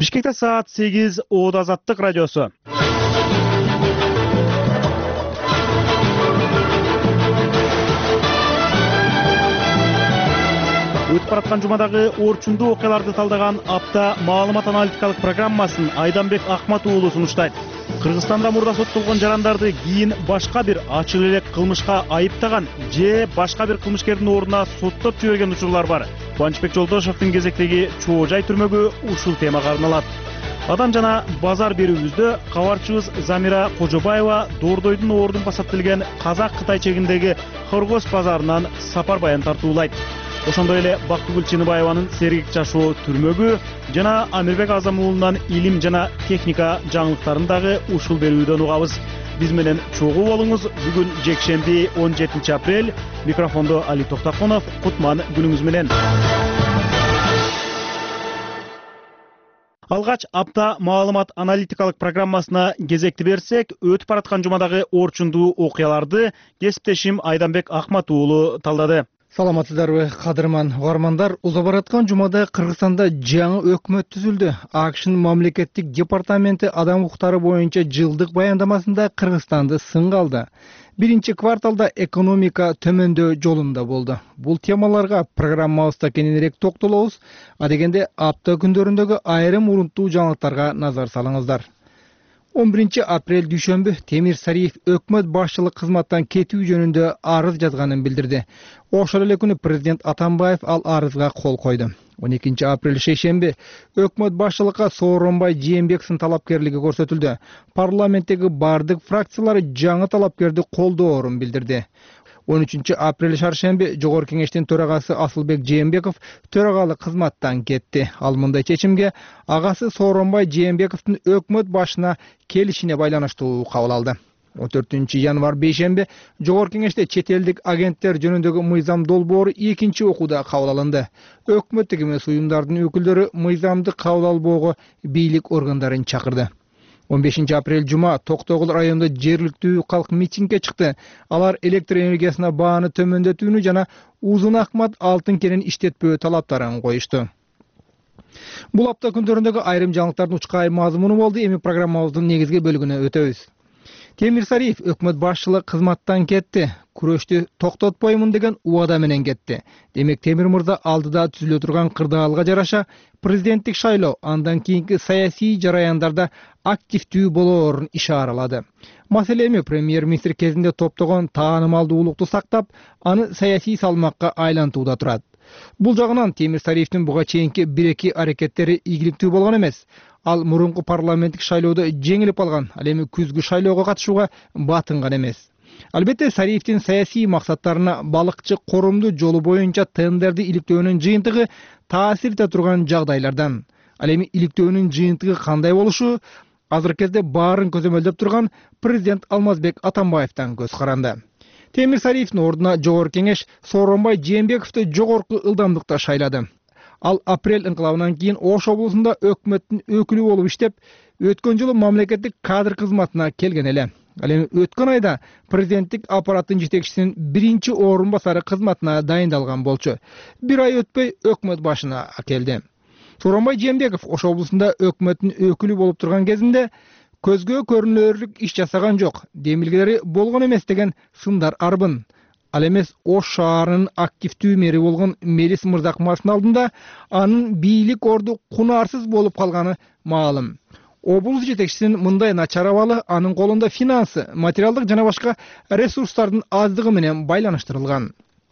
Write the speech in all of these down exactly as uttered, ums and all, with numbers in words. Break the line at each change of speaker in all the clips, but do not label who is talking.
Бишкекте саат сегиз, Оот Азаттык радиосу. Өтүп бараткан жумадагы орчундуу окуяларды талдаган апта маалымат аналитикалык программасын Айданбек Акмат уулу сунуштайт. Кыргызстанда мурда соттолгон жарандарды кийин башка бир ачык элек кылмышка айыптаган же башка бир кылмышкердин ордуна соттоп жиберген учурлар бар. Кубанычбек Жолдошовдун кезектеги Чоо Жай түрмөгү ушул темага арналат. Адам жана базар берүүбүздө кабарчыбыз Замира Кожобаева Дордойдун ордун басып келген Казак-Кытай чегиндеги Хоргоз базарынан сапар баян тартуулайт. Ошондой эле Бактыгүл Чыныбаеванын Сергек жашоо түрмөгү жана Амирбек Азам уулунан илим жана техника жаңылыктарын дагы ушул берүүдөн угабыз. Биз менен чогуу болуңуз. Бүгүн жекшемби он жетинчи апрель. Микрофондо Али Токтаконов. Кутман күнүңүз менен. Алгач апта маалымат аналитикалык программасына кезекти берсек, өтүп бараткан жумадагы орчундуу окуяларды кесиптешим Айданбек Акмат уулу талдады.
Саламатсыздарбы, кадырман угармандар. Уза бараткан жумада Кыргызстанда жаңы өкмөт түзүлдү. АКШнын мамлекеттик департаменти адам укуктары боюнча жылдык баяндамасында Кыргызстанды сынга алды. Биринчи кварталда экономика төмөндөө жолунда болду. Бул темаларга программабызда кененирээк токтолобуз. А дегенде апта күндөрүндөгү айрым урунттуу жаңылыктарга назар салыңыздар. он биринчи апрель дүйшөмбү Темир Сариев өкмөт башчылык кызматтан кетүү жөнүндө арыз жазганын билдирди. Ошол эле күнү президент Атамбаев ал арызга кол койду. он экинчи апрель шейшемби өкмөт башчылыкка Сооронбай Жээнбековдун талапкерлиги көрсөтүлдү. Парламенттеги бардык фракциялар жаңы талапкерди колдоорун билдирди. он үчүнчү апрель шаршемби Жогорку кеңештин төрагасы Асылбек Жээнбеков төрагалык кызматтан кетти. Ал мындай чечимге агасы Сооронбай Жээнбековдун өкмөт башына келишине байланыштуу кабыл алды. он төртүнчү январь бейшемби Жогорку кеңеште чет элдик агенттер жөнүндөгү мыйзам долбоору экинчи окууда кабыл алынды. Өкмөттүк эмес уюмдардын өкүлдөрү мыйзамды кабыл албоого бийлик органдарын чакырды. он бешинчи апрель жума Токтогул районунда жергиликтүү калк митингге чыкты. Алар электр энергиясына бааны төмөндөтүүнү жана Узун Акмат алтын кенин иштетпөө талаптарын коюшту. Бул апта күндөрүндөгү айрым жаңылыктардын учкай мазмуну болду. Эми программабыздын негизги бөлүгүнө өтөбүз. Темир Сариев өкмөт башчылык кызматтан кетти. Күрөштү токтотпоймун деген убада менен кетти. Демек Темир мырза алдыда түзүлө турган кырдаалга жараша президенттик шайлоо, андан кийинки саясий жараяндарда активдүү болоорун ишаралады. Маселе эми премьер-министр кезинде топтогон таанымалдуулукту сактап, аны саясий салмакка айлантууда турат. Бул жагынан Темир Сариевдин буга чейинки бир-эки аракеттери ийгиликтүү болгон эмес. Ал мурунку парламенттик шайлоодо жеңилип алган, ал эми күзгү шайлоого катышууга батынган эмес. Албетте Сариевдин саясий максаттарына балыкчы корумдуу жолу боюнча тендерди иликтөөнүн жыйынтыгы таасир эте турган жагдайлардан. Ал эми иликтөөнүн жыйынтыгы кандай болушу азыркы кезде баарын көзөмөлдөп турган президент Алмазбек Атамбаевден көз каранды. Темир Сариевдин ордуна Жогорку кеңеш Сооронбай Жээнбековду жогорку ылдамдыкта шайлады. Ал апрель инкылабынан кийин Ош облусунда өкмөттүн өкүлү болуп иштеп, өткөн жылы мамлекеттик кадр кызматына келген эле. Ал эми өткөн айда президенттик аппараттын жетекчисинин биринчи орун басары кызматына дайындалган болчу. Бир ай өтпөй өкмөт башына келди. Сооронбай Жээнбеков Ош облусунда өкмөттүн өкүлү болуп турган кезинде көзгө көрүнөрлүк иш жасаган жок, демилгелери болгон эмес деген сындар арбын. Ал эмес Ош шаарынын активдүү мэри болгон Мелис Мырзакмановдун алдында анын бийлик орду кунарсыз болуп калганы маалым. Облус жетекчисинин мындай начар абалы анын колунда финансы, материалдык жана башка ресурстардын аздыгы менен байланыштырылган.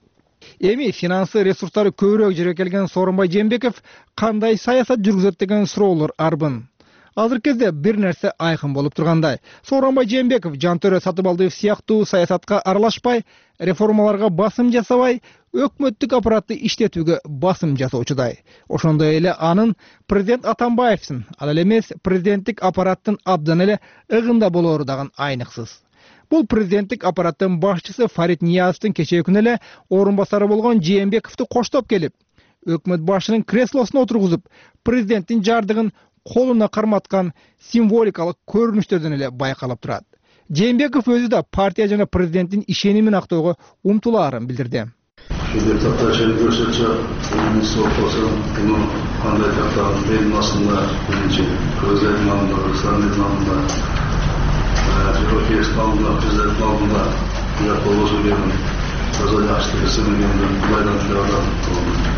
Эми финансы ресурстары көбүрөөк жерге келген Сооронбай Жээнбеков кандай саясат жүргүзөт деген суроолор арбын. Азыркы кезде бир нерсе айкын болуп тургандай. Сооронбай Жээнбеков Жантөрө Сатыбалдиев сыяктуу саясатка аралашпай, реформаларга басым жасабай, өкмөттүк аппаратты иштетүүгө басым жасоочудай. Ошондой эле анын президент Атамбаевдин, ал эле эмес президенттик аппараттын абдан эле ыгында болоору дагы айныксыз. Бул президенттик аппараттын башчысы Фарид Ниязовдун кечээ күнү эле орун басары болгон Жээнбековду коштоп келип, өкмөт башчынын креслосуна отургузуп, президенттин жардыгын колуна карматкан символикалык көрүнүштөрдөн эле байкалып турат. Жээнбеков өзү да партия жана президенттин ишенимин актоого умтулаарын билдирди.
Депутаттар жөнүндө көрсөтчү, мен сот болсом, буну кандай тактаган менин астында биринчи Кыргыздын алдында, Кыргызстандын алдында, Европа алдында, президент алдында уят болбосун деген таза жакшы эсептегенден байланыштырган болду.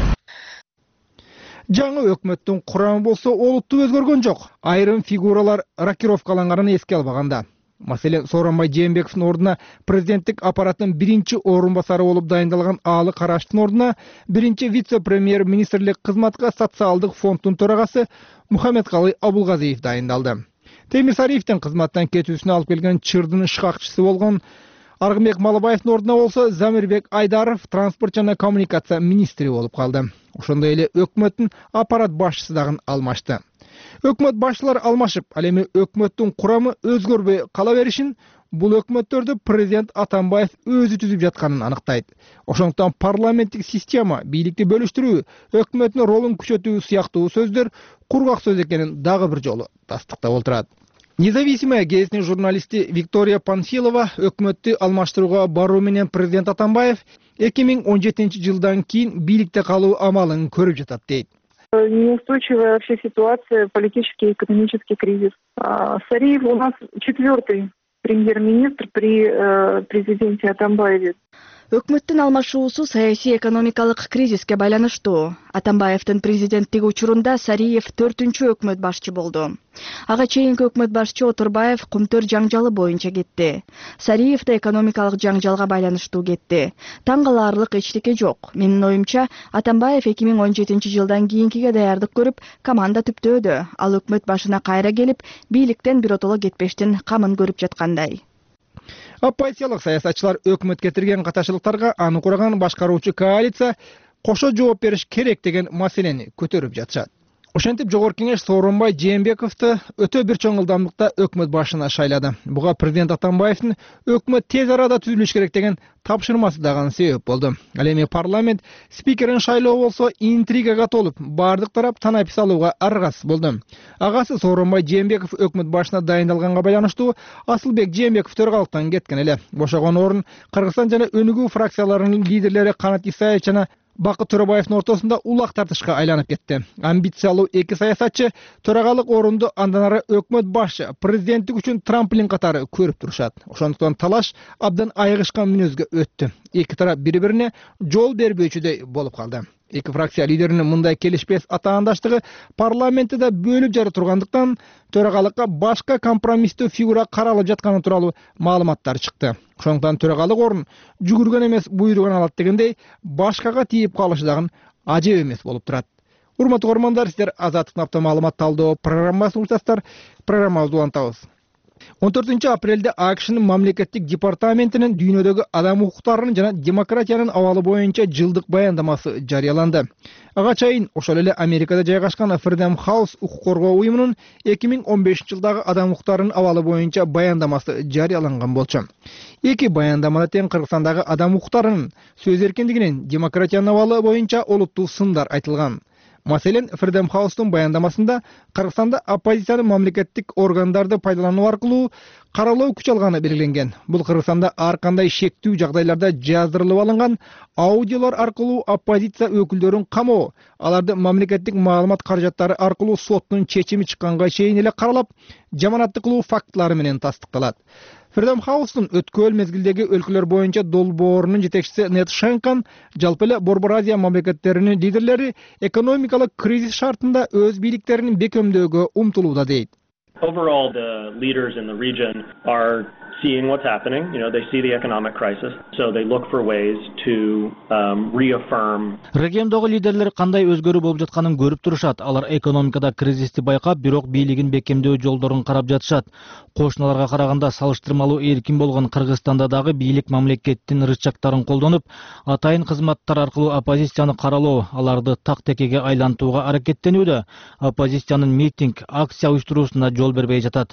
Жаңы өкмөттүн курамы болсо олуттуу өзгөргөн жок. Айрым фигуралар рокировкалангарын эске албаганда. Маселен, Сооронбай Жээнбековдун ордуна президенттик аппараттын биринчи орун басары болуп дайындалган Аалы Караштын ордуна биринчи вице-премьер министрлик кызматка социалдык фонддун төрагасы Мухаммедкалый Абулгазиев дайындалды. Темир Сариевдин кызматтан кетүүсүнө алып келген чырдын шкакчысы болгон Аргынбек Малыбаевдин ордуна болсо Замирбек Айдаров транспорт жана коммуникация министри болуп калды. Ошондой эле өкмөттүн аппарат башчысы дагы алмашты. Өкмөт башчылар алмашып, ал эми өкмөттүн курамы өзгөрбөй кала беришин бул өкмөттөрдү президент Атамбаев өзү түзүп жатканын аныктайт. Ошондуктан парламенттик система, бийликти бөлүштүрүү, өкмөттүн ролун күчөтүү сыяктуу сөздөр кургак сөз экенин дагы бир жолу тастыктап отурат. Независимая гезитинин журналисти Виктория Панфилова өкмөттү алмаштырууга баруу менен президент Атамбаев эки миң он жетинчи жылдан кийин бийликте калуу амалын көрүп жатат дейт.
Неустойчивая вообще ситуация, политический и экономический кризис. Сариев у нас четвертый премьер-министр при э, президенте Атамбаеве.
Өкмөттүн алмашуусу саясий экономикалык кризиске байланыштуу. Атамбаевдин президенттиги учурунда Сариев төртүнчү өкмөт башчы болду. Ага чейинки өкмөт башчы Отурбаев Кумтөр жаңжалы боюнча кетти. Сариев да экономикалык жаңжалга байланыштуу кетти. Таң калаарлык эчтеке жок. Менин оюмча, Атамбаев эки миң он жетинчи жылдан кийинкиге даярдык көрүп, команда түптөөдө. Ал өкмөт башына кайра келип, бийликтен биротоло кетпештин камын көрүп жаткандай.
Оппозициялык саясатчылар өкмөт кетирген каташылыктарга аны кураган башкаруучу коалиция кошо жооп бериш керек деген маселени көтөрүп жатышат. Ошентип Жогорку Кеңеш Сооронбай Жээнбековду өтө бир чоң ылдамдыкта өкмөт башына шайлады. Буга президент Атамбаевдин өкмөт тез арада түзүлүш керек деген тапшырмасы дагы себеп болду. Ал эми парламент спикерин шайлоо болсо интригага толуп, бардык тарап танапис алууга аргасыз болду. Агасы Сооронбай Жээнбеков өкмөт башына дайындалганга байланыштуу Асылбек Жээнбеков төргалыктан кеткен эле. Бошогон орун Кыргызстан жана Өнүгүү фракцияларынын лидерлери Канат Исаев жана Бакыт Төрөбаевдин ортосунда улак тартышка айланып кетти. Амбициялуу эки саясатчы төрагалык орунду андан ары өкмөт башчы, президенттик үчүн трамплин катары көрүп турушат. Ошондуктан талаш абдан айыгышкан мүнөзгө өттү. Эки тарап бири-бирине жол бербөөчүдөй болуп калды. Эки фракция лидеринин мындай келишпес атаандаштыгы парламентте да бөлүп жара тургандыктан төрагалыкка башка компромисстүү фигура каралып жатканы тууралуу маалыматтар чыкты. Ошондуктан төрагалык орун жүгүргөн эмес буйруган алат дегендей башкага тийип калышы дагы ажеп эмес болуп турат. Урматтуу көрөрмандар, сиздер Азаттык апта маалымат талдоо программасын уктасыздар. Программабызды улантабыз. он төртүнчү апрелде АКШнын мамлекеттик департаментинин дүйнөдөгү адам укуктарынын жана демократиянын абалы боюнча жылдык баяндамасы жарыяланды. Ага чейин ошол эле Америкада жайгашкан Freedom House укук коргоо уюмунун эки миң он бешинчи жылдагы адам укуктарынын абалы боюнча баяндамасы жарыяланган болчу. Эки баяндамада тең Кыргызстандагы адам укуктарынын, сөз эркиндигинин, демократиянын абалы боюнча олуттуу сындар айтылган. Маселен, Freedom House'тун баяндамасында Кыргызстанда оппозициянын мамлекеттик органдарды пайдалануу аркылуу каралоо күч алганы белгиленген. Бул Кыргызстанда ар кандай шектүү жагдайларда жаздырылып алынган аудиолор аркылуу оппозиция өкүлдөрүн камоо, аларды мамлекеттик маалымат каражаттары аркылуу соттун чечими чыкканга чейин эле каралап, жаманатты кылуу фактылары менен тастыкталат. Freedom House'тун өткөл мезгилдеги өлкөлөр боюнча долбоорунун жетекчиси Нед Шенкан жалпы эле Борбор Азия мамлекеттеринин лидерлери экономикалык кризис шартында өз бийликтерин бекемдөөгө умтулууда дейт.
Overall, the leaders in the region are seeing what's happening. You know, they see the economic crisis, so they look for ways to um, reaffirm.
Региондогу лидерлер кандай өзгөрүү болуп жатканын көрүп турушат. Алар экономикада кризисти байкап, бирок бийлигин бекемдөө жолдорун карап жатышат. Кошуналарга караганда салыштырмалуу эркин болгон Кыргызстанда дагы бийлик мамлекеттин рычагтарын колдонуп, атайын кызматтар аркылуу оппозицияны каралоо, аларды так-текеге айлантууга аракеттенүүдө. Оппозициянын митинг, акция уюштуруусуна жол бербей жатат.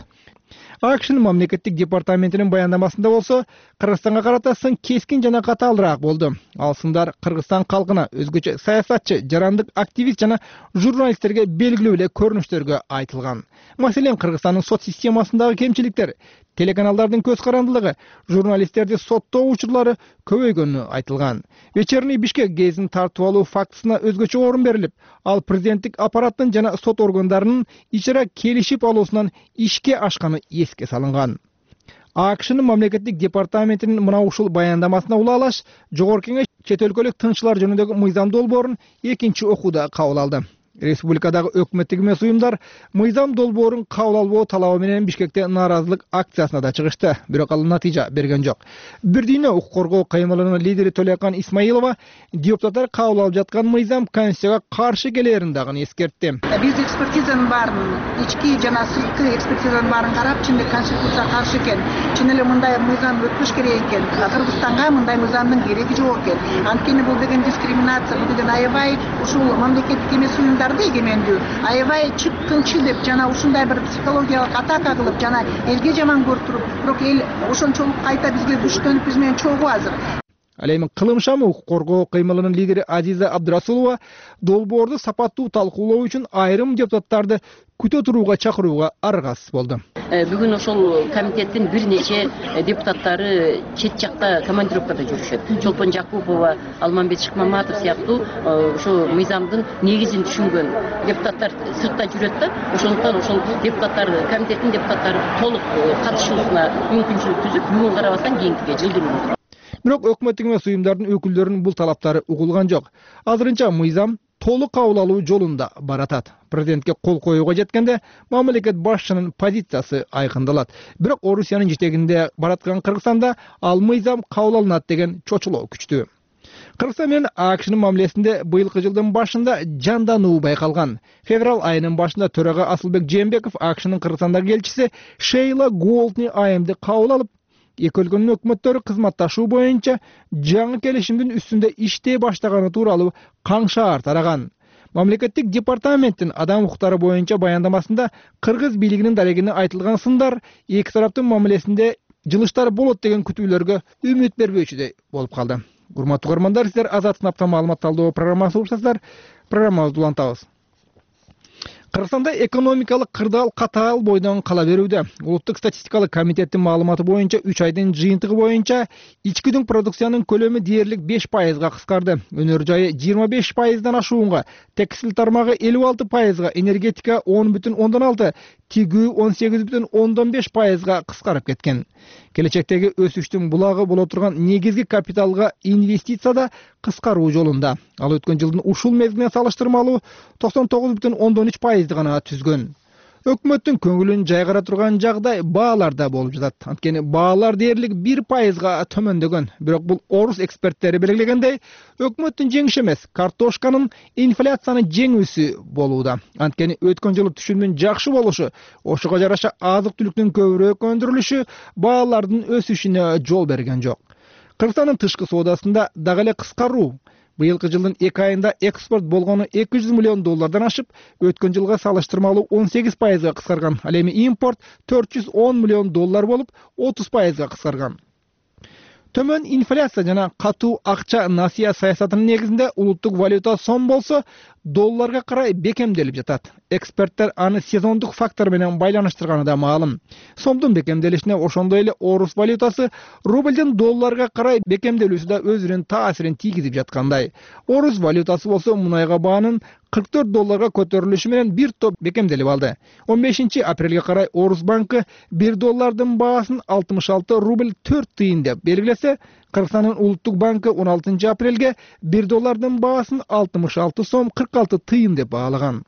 АКШнын мамлекеттик департаментинин баяндамасында болсо, Кыргызстанга карата сын кескин жана катаалыраак болду. Ал сындар Кыргызстан калкына, өзгөчө саясатчы, жарандык активист жана журналисттерге белгилүү эле көрүнүштөргө айтылган. Маселен, Кыргызстандын сот системасындагы кемчиликтер, телеканалдардын көз карандылыгы, журналисттерди соттоо учурлары көбөйгөнү айтылган. Вечерний Бишкек гезин тартып алуу фактысына өзгөчө орун берилип, ал президенттик аппараттын жана сот органдарынын ичара келишип алуусунан ишке ашканы эске салынган. АКШнын мамлекеттик департаментинин мына ушул баяндамасына улаалаш, Жогорку Кеңеш чет өлкөлүк тынччылар жөнүндөгү мыйзам долбоорун экинчи окууда кабыл алды. Республикадагы өкмөттүк эмес уюмдар мыйзам долбоорун кабыл албоо талабы менен Бишкекте нааразылык акциясына да чыгышты, бирок ал натыйжа берген жок. Бир дүйнө укук коргоо кыймылынын лидери Толякан Исмаилова депутаттар кабыл алып жаткан мыйзам конституцияга каршы келерин дагы эскертти.
Биз экспертизанын баарын, ички жана сырткы экспертизанын баарын карап, чынында конституцияга каршы экен, чын эле мындай мыйзам өтпөш керек экен. Кыргызстанга мындай мыйзамдын кереги жок экен. Анткени бул деген дискриминация, бул деген аябай ушул мамлекеттик эмес уюмдар эгемендүү, аябай чыккынчы деп жана ушундай бир психологиялык атака кылып жана элге жаман көрүп, бирок эл ошончолук кайта бизге күчтөнүп биз менен чогуу азыр.
Ал эми кылымшам укук коргоо кыймылынын лидери Азиза Абдрасулова долбоорду сапаттуу талкуулоо үчүн айрым депутаттарды күтө турууга чакырууга аргасыз болду.
Бүгүн ошол комитеттин бир нече депутаттары чет жакта командировкада жүрүшөт. Чолпон Жакупова, Алмамбет Шыкмаматов сыяктуу ошо мыйзамдын негизин түшүнгөн депутаттар сыртта жүрөт да, ошондуктан ошол депутаттар комитеттин депутаттары толук катышуусуна мүмкүнчүлүк түзүп, бүгүн карабастан кийинкиге жылдыруу.
Бирок өкмөттүк эмес уюмдардын өкүлдөрүнүн бул талаптары угулган жок. Азырынча мыйзам толук кабыл алуу жолунда баратат. Президентке кол коюуга жеткенде мамлекет башчынын позициясы айкындалат. Бирок Орусиянын жетегинде бараткан Кыргызстанда ал мыйзам кабыл алынат деген чочулоо күчтүү. Кыргызстан менен АКШнын мамилесинде быйылкы жылдын башында жандануу байкалган. Февраль айынын башында төрага Асылбек Жээнбеков АКШнын Кыргызстандагы элчиси Шейла Голдни айымды кабыл алып, эки өлкөнүн өкмөттөрү кызматташуу боюнча жаңы келишимдин үстүндө иштей баштаганы тууралуу каңшаар тараган. Мамлекеттик департаменттин адам укуктары боюнча баяндамасында кыргыз бийлигинин дарегине айтылган сындар эки тараптын мамилесинде жылыштар болот деген күтүүлөргө үмүт бербөөчүдөй болуп калды. Урматтуу көрөрмандар, сиздер Азат сынаптан маалымат талдоо программасы угушасыздар. Программабызды улантабыз. Кыргызстанда экономикалык кырдаал катаал бойдон кала берүүдө. Улуттук статистикалык комитеттин маалыматы боюнча үч айдын жыйынтыгы боюнча ички дүң продукциянын көлөмү дээрлик беш пайызга кыскарды. Өнөр жайы жыйырма беш пайыздан ашуунга, текстиль тармагы элүү алты пайызга, энергетика он бүтүн ондон алты, тигүү он сегиз бүтүн ондон беш пайызга кыскарып кеткен. Келечектеги өсүштүн булагы боло турган негизги капиталга инвестицияда кыскаруу жолунда. Ал өткөн жылдын ушул мезгилине салыштырмалуу токсон тогуз бүтүн ондон үч пайызды гана түзгөн. Өкмөттүн көңүлүн жайгара турган жагдай бааларда болуп жатат. Анткени баалар дээрлик бир пайызга төмөндөгөн. Бирок бул орус эксперттери белгилегендей, өкмөттүн жеңиши эмес, картошканын инфляцияны жеңүүсү болууда. Анткени өткөн жылы түшүмдүн жакшы болушу, ошого жараша азык-түлүктүн көбүрөөк өндүрүлүшү баалардын өсүшүнө жол берген жок. Кыргызстандын тышкы соодасында дагы эле кыскаруу. Быйылкы жылдын эки айында экспорт болгону эки жүз миллион доллардан ашып, өткөн жылга салыштырмалуу он сегиз пайызга кыскарган. Ал эми импорт төрт жүз он миллион доллар болуп, отуз пайызга кыскарган. Төмөн инфляция жана катуу акча насыя саясатынын негизинде улуттук валюта сом болсо, долларга карай бекемделип жатат. Эксперттер аны сезондук фактор менен байланыштырганы да маалым. Сомдун бекемделишине ошондой эле орус валютасы рубльдин долларга карай бекемделүүсү да өзүнүн таасирин тийгизип жаткандай. Орус валютасы болсо мунайга баанын кырк төрт долларга көтөрүлүшү менен бир топ бекемделип алды. он бешинчи апрелге карай Орус банкы бир доллардын баасын алтымыш алты рубль төрт тыйын деп белгилесе, Кыргызстандын улуттук банкы он алтынчы апрелге бир доллардын баасын алтымыш алты сом кырк алты тыйын деп баалаган.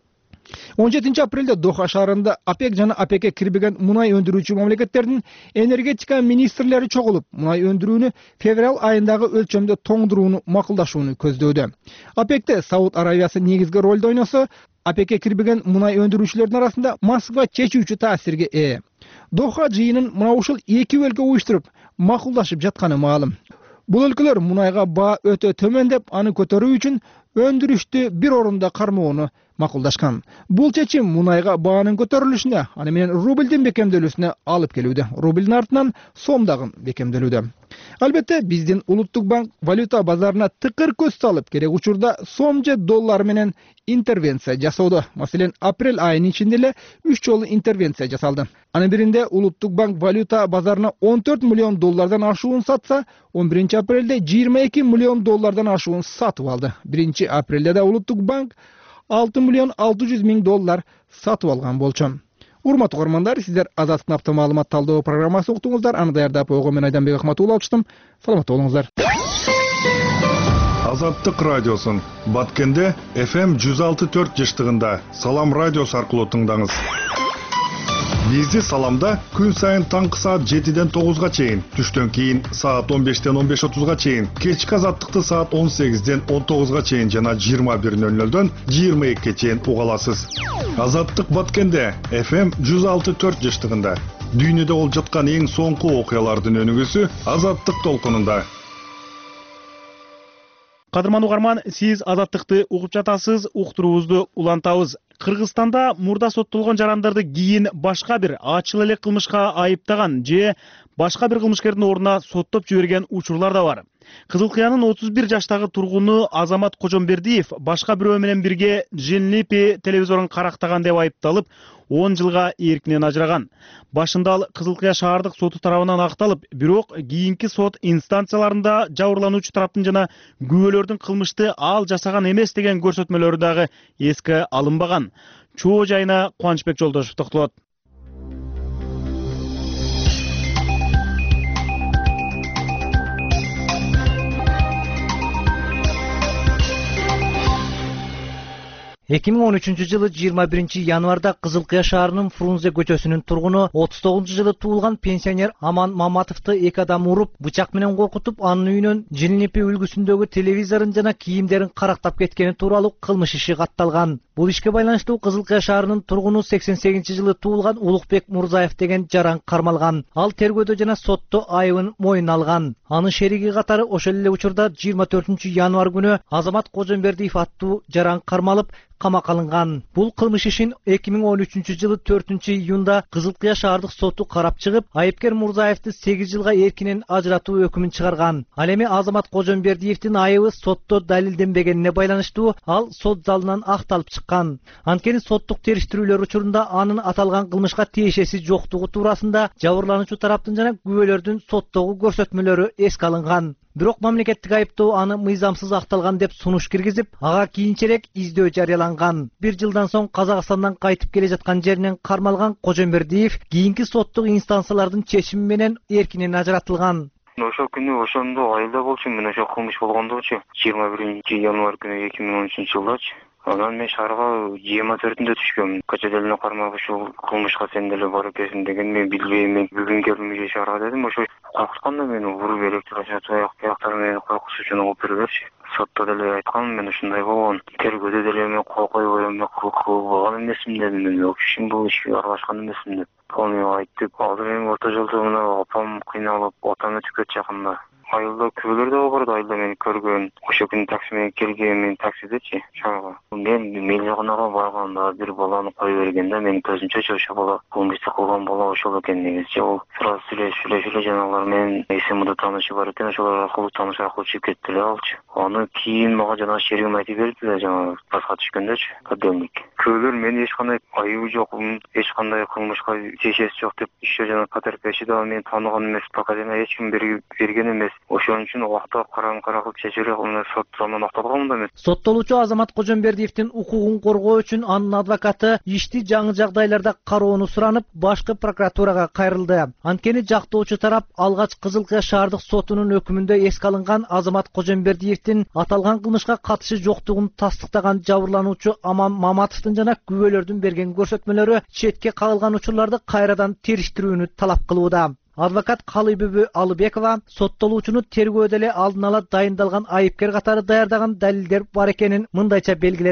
он жетинчи апрелде Доха шаарында ОПЕК жана ОПЕКке кирбеген мунай өндүрүүчү мамлекеттердин энергетика министрлери чогулуп, мунай өндүрүүнү февраль айындагы өлчөмдө тоңдурууну макулдашууну көздөөдө. ОПЕКте Сауд Аравиясы негизги ролду ойносо, ОПЕКке кирбеген мунай өндүрүүчүлөрдүн арасында Москва чечүүчү таасирге ээ. Доха жыйынын мына ушул эки өлкө уюштуруп, макулдашып жатканы маалым. Бул өлкөлөр мунайга баа өтө төмөн деп, аны көтөрүү үчүн өндүрүштү бир орунда кармоону макулдашкан. Бул чечим мунайга баанын көтөрүлүшүнө, аны менен рублдин бекемделүүсүнө алып келүүдө. Рублдин артынан сом дагы бекемделүүдө. Албетте, биздин улуттук банк валюта базарына тыкыр көз салып, керек учурда сом же доллар менен интервенция жасоодо. Маселен, апрель айынын ичинде эле үч жолу интервенция жасалды. Анын биринде улуттук банк валюта базарына он төрт миллион доллардан ашуун сатса, он биринчи апрелде жыйырма эки миллион доллардан ашуун сатып алды. биринчи апрелде да улуттук банк алты миллион алты жүз миң доллар сатып алган болчу. Урматтуу көрөрмандар, сиздер Азаттык апта маалымат талдоо программасы уктуңуздар. Аны даярдап ойгон мен Айданбек Акматуулов алчтым. Саламатта болуңуздар.
Азаттык радиосун Баткенде эф эм жүз алты төрт жыштыгында Салам радиосу аркылуу тыңдаңыз. Бизди Саламда күн сайын таңкы саат жетиден тогузга чейин, түштөн кийин саат он бештен он беш отузга чейин, кечки Азаттыкты саат он сегизден он тогузга чейин жана жыйырма бир нөл нөлдөн жыйырма экиге чейин уга аласыз. Азаттык Баткенде эф эм жүз алты төрт жыштыгында дүйнөдө болуп жаткан эң соңку окуялардын өнүгүүсү Азаттык толкунунда.
Кадырман угарман, сиз Азаттыкты угуп жатасыз, уктуруубузду улантабыз. Кыргызстанда мурда соттолгон жарандарды кийин башка бир ачыл элек кылмышка айыптаган же башка бир кылмышкердин ордуна соттоп жиберген учурлар да бар. Кызыл Кыянын отуз бир жаштагы тургуну Азамат Кожомбердиев башка бирөө менен бирге Женлипи телевизорун карактаган деп айыпталып, он жылга эркинен ажыраган. Башында ал Кызыл Кыя шаардык соту тарабынан акталып, бирок кийинки сот инстанцияларында жабырлануучу тараптын жана күбөлөрдүн кылмышты ал жасаган эмес деген көрсөтмөлөрү дагы эске алынбаган. Чоо жайына Кубанычбек Жолдошев токтолот.
эки миң он үчүнчү жылы жыйырма биринчи январда Кызыл Кыя шаарынын Фрунзе көчөсүнүн тургуну отуз тогузунчу жылы туулган пенсионер Аман Маматовду эки адам уруп, бычак менен коркутуп, анын үйүнөн Женлипи үлгүсүндөгү телевизорун жана кийимдерин карактап кеткени тууралуу кылмыш иши катталган. Бул ишке байланыштуу Кызыл Кыя шаарынын тургуну сексен сегизинчи жылы туулган Улукбек Мурзаев деген жаран кармалган. Ал тергөөдө жана сотто айыбын мойнуна алган. Анын шериги катары ошол эле учурда жыйырма төртүнчү январ күнү Азамат Кожомбердиев аттуу жаран кармалып, камакка алынган. Бул кылмыш ишин эки миң он үчүнчү жылы төртүнчү июнда Кызыл Кыя шаардык соту карап чыгып, айыпкер Мурзаевди сегиз жылга эркинен ажыратуу өкүмүн чыгарган. Ал эми Азамат Кожомбердиевдин айыбы сотто далилденбегенине байланыштуу ал сот залынан акталып чыккан. Анткени соттук териштирүүлөр учурунда анын аталган кылмышка тиешеси жоктугу туурасында жабырлануучу тараптын жана күбөлөрдүн соттогу көрсөтмөлөрү эске алынган. Бирок мамлекеттик айыптоо аны мыйзамсыз акталган деп сунуш киргизип, ага кийинчерээк издөө жарыяланган. Бир жылдан соң Казакстандан кайтып келе жаткан жеринен кармалган Кожомбердиев кийинки соттук инстанциялардын чечими менен эркинен ажыратылган.
Ошол күнү ошондо айылда болчу, мен ошо кылмыш болгондочу жыйырма биринчи январь күнү эки миң он үчүнчү жылдачы. Анан мен шаарга жыйырма төртүндө түшкөм. Көчөдөлүнө кармап ушул кылмышка сен деле бар экенсиң деген мен билбейм. Мен бүгүн келдим же шаарга дедим. Ошо коркутканда мени уруп электр аяктары менен коркутуш үчүн угуп бергилчи. Сотто деле айткам, мен ушундай болгон. Тергөөдө деле мен койбой эме кылган эмесмин дедим. Мен вообще бул ишке аралашкан эмесмин деп. Полный айтып, алдыр эми орто жолдо мына апам кыйналып, отам өтүп кетти жакында. Айылда күбөлөр да бар, айылда мени көргөн. Ошо күнү такси менен келген, мен таксидечи шаарга. Мен мелжогонага барганда бир баланы кое бергенде мен көзүмчө ошо бала кылмышты кылган бала ошол экен негизи. Ол сразу сүйлөшүп сүйлөшүп жанагылар менен эсемде таанышы бар экен, ошолор аркылуу тааныш аркылуу чыгып кетти эле алчы. Аны кийин мага жана шеригим айтып берди эле, жана баска түшкөндөчү, кадемник. Күбөлөр мен эч кандай айыбы жок, эч кандай кылмышка тиешеси жок деп иши жана катерпеши да мен тааныган эмес, пока жана эч ким берген эмес. Ошон үчүн убакта караң каракыл чечери кылына сот залынан акталган да мен.
Соттолуучу Азамат Кожомбердиевдин укугун коргоо үчүн анын адвокаты ишти жаңы жагдайларда кароону суранып, башкы прокуратурага кайрылды. Анткени жактоочу тарап алгач Кызыл Кыя шаардык сотунун өкүмүндө эске алынган Азамат Кожомбердиевдин аталган кылмышка катышы жоктугун тастыктаган жабырлануучу Аман Маматовдун жана күбөлөрдүн берген көрсөтмөлөрү четке кагылган учурларды кайрадан териштирүүнү талап кылууда. Адвокат Калыбүбү Алыбекова соттолуучуну тергөөдө эле алдын ала дайындалган айыпкер катары даярдаган далилдер бар экенин мындайча белгиледи.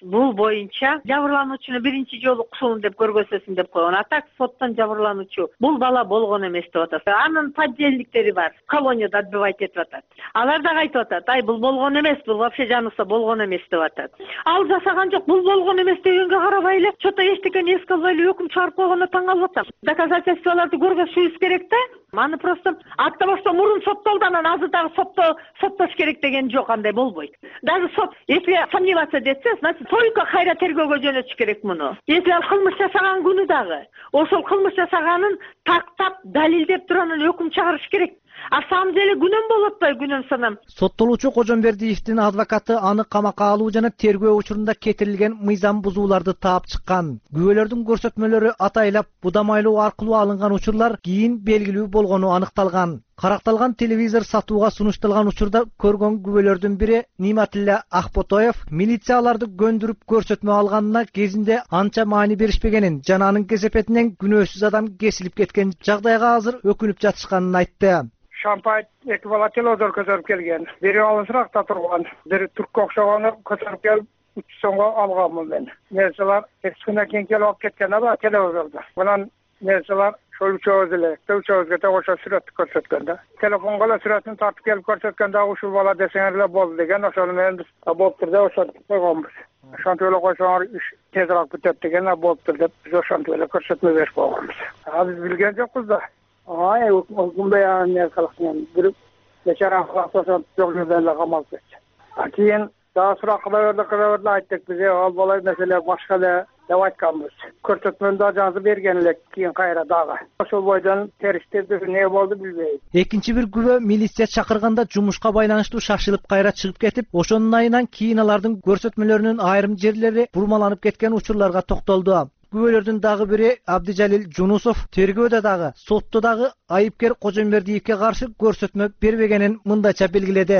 бул боюнча жабырлануучуну биринчи жолу кусулун деп көргөзсөсүн деп койгон. А так соттон жабырлануучу бул бала болгон эмес деп атат. Анын поддельниктери бар. Колонияда отбывать этип атат. Алар да айтып атат, ай бул болгон эмес, бул вообще жанысы болгон эмес деп атат. Ал жасаган жок, бул болгон эмес дегенге карабай эле чото эчтекени эске албай эле өкүм чыгарып койгонуна таң калып атам. Доказательстволорду көргөзүшүбүз керек да. Аны просто атта башта мурун соттолду, анан азыр дагы сотто соттош керек деген жок, андай болбойт. Даже сот если сомневаться десе, значит только кайра тергөөгө жөнөтүш керек муну. Если ал кылмыш жасаган күнү дагы ошол кылмыш жасаганын тактап, далилдеп туруп анан өкүм чыгарыш керек. А самом деле күнөм болуп атпайбы, күнөм санам.
Соттолуучу Кожомбердиевдин адвокаты аны камакка алуу жана тергөө учурунда кетирилген мыйзам бузууларды таап чыккан. Күбөлөрдүн көрсөтмөлөрү атайлап будамайлоо аркылуу алынган учурлар кийин белгилүү болгону аныкталган. Каракталган телевизор сатууга сунушталган учурда көргөн күбөлөрдүн бири Ниматилла Акботоев милицияларды көндүрүп көрсөтмө алганына кезинде анча маани беришпегенин жана анын кесепетинен күнөөсүз адам кесилип кеткен жагдайга азыр өкүнүп жатышканын айтты.
Шампай эки бала телевизор көтөрүп келген. Бири алысыракта турган, бири туркка окшогону көтөрүп келип үч сомго алганмын мен. Нерселер эки күнөн кийин келип алып кеткен ала телевизорду. Анан нерселер ошол үчөөбүз эле, үчөөбүзгө да ошо сүрөттү көрсөткөн да. Телефонго эле сүрөтүн тартып келип көрсөткөн да ушул бала десеңер эле болду деген, ошону менен биз болуптур деп ошентип койгонбуз. Ошентип эле койсоңор иш тезирээк бүтөт деген болуптур деп биз ошентип эле көрсөтмө берип койгонбуз. А биз билген жокпуз да. Ай, өкүмбөй анын калкын бир бечара калксан жок жерден эле камалып кетти. А кийин дагы сурак кыла берди, кыла берди, айттык биз ал бала маселе башка эле деп айтканбыз. Көрсөтмөнү да жазып берген элек кийин кайра дагы. Ошол бойдон териштирди, эмне болду билбейм.
Экинчи бир күбө милиция чакырганда жумушка байланыштуу шашылып кайра чыгып кетип, ошонун айынан кийин алардын көрсөтмөлөрүнүн айрым жерлери бурмаланып кеткен учурларга токтолду. Күбөлөрдүн дагы бири Абдижалил Жунусов тергөөдө дагы, сотто дагы айыпкер Кожомбердиевке каршы көрсөтмө бербегенин мындайча белгиледи.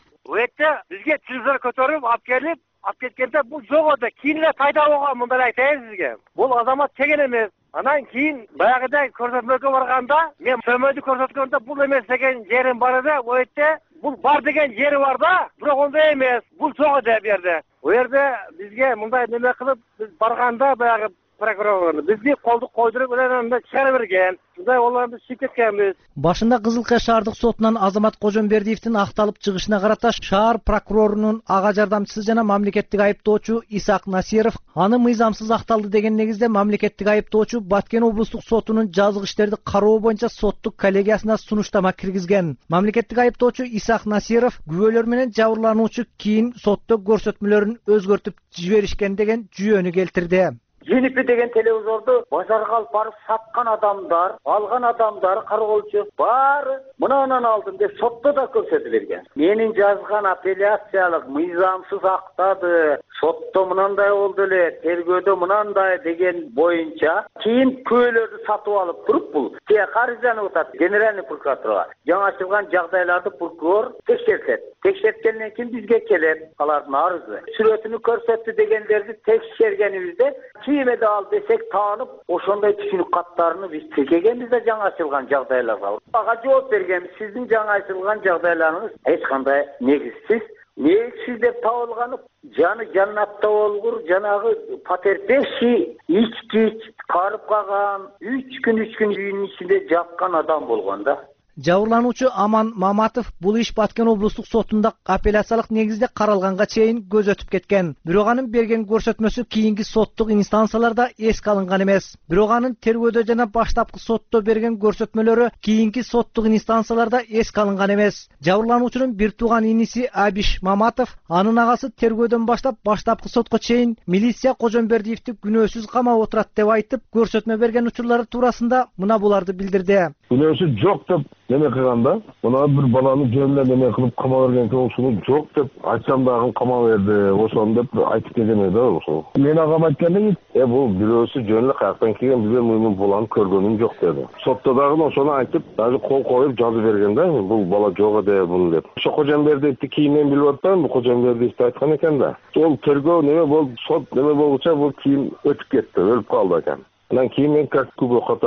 Өтө бизге телевизор көтөрүп алып келип, алып кеткенде бул жок эле, кийин эле пайда болгон, мындай айтайын сизге. Бул азамат чеген эмес. Анан кийин баягыдай көрсөтмөгө барганда, мен сөмөдү көрсөткөндө бул эмес деген жерим бар эди. Өтө бул бар деген жери бар да, бирок ондой эмес. Бул жок эди бу жерде. Бу жерде бизге мындай неме кылып, биз барганда баягы прокурор бизди колдук койдуруп эле чыгара берген. Мындай оларды сүйтүп кеткенбиз.
Башында Кызыл Кай шаардык сотунан Азамат Кожомбердиевдин акталып чыгышына карата шаар прокурорунун ага жардамчысы жана мамлекеттик айыптоочу Исак Насиров аны мыйзамсыз акталды деген негизде мамлекеттик айыптоочу Баткен облустук сотунун жазык иштерди кароо боюнча соттук коллегиясына сунуштама киргизген. Мамлекеттик айыптоочу Исак Насиров күбөлөр менен жабырлануучу кийин сотто көрсөтмөлөрүн өзгөртүп жиберишкен деген жүйөнү келтирди.
Женипи деген телевизорду базарга алып барып саткан адамдар, алган адамдар, кароолчу баары мынанан алдым деп сотто да көрсөтүп берген. Менин жазган апелляциялык мыйзамсыз актады, сотто мынандай болду эле, тергөөдө мынандай деген боюнча кийин күбөлөрдү сатып алып туруп бул те карызданып атат генеральный прокуратурага. Жаңы ачылган жагдайларды прокурор текшертет. Текшерткенден кийин бизге келет алардын арызы. Сүрөтүнү көрсөттү дегендерди текшергенибизде кийиме да ал десек таанып, ошондой түшүнүк каттарыны биз текегенбиз да жаңы ачылган жагдайларга. Ага жооп бергенбиз, сиздин жаңы ачылган жагдайларыңыз эч кандай негизсиз. Негизсиз деп табылганы жаны жаннатта болгур, жанагы потерпевший ичкич, карып калган, үч күн үч күн үйүнүн ичинде жаткан адам болгон да.
Жабырлануучу Аман Маматов бул иш Баткен облустук сотунда апелляциялык негизде каралганга чейин көз өтүп кеткен. Бирок анын берген көрсөтмөсү кийинки соттук инстанцияларда эске алынган эмес. Бирок анын тергөөдө жана баштапкы сотто берген көрсөтмөлөрү кийинки соттук инстанцияларда эске алынган эмес. Жабырлануучунун бир тууган иниси Абиш Маматов анын агасы тергөөдөн баштап баштапкы сотко чейин милиция Кожомбердиевди күнөөсүз камап отурат деп айтып, көрсөтмө берген учурлары туурасында мына буларды билдирди.
Күнөөсү жок деп неме кылганда, мына бир баланы жөнүнө неме кылып кама берген ошону жок деп айтсам дагы кама берди, ошону деп айтып кетем да ошол. Мен агам айтканда, э бул бирөөсү жөн эле каяктан келген, биз муну баланы көргөнүм жок деди. Сотто дагы ошону айтып, дагы кол коюп жазып берген да, бул бала жок эди бул деп. Ошо Кожомбердиевди кийинен билип атпайм, Кожомбердиевди айткан экен да. Ол тергөө неме болду, сот неме болгуча бул кийин өтүп кетти, өлүп калды экен. Анан кийин мен как күбө катары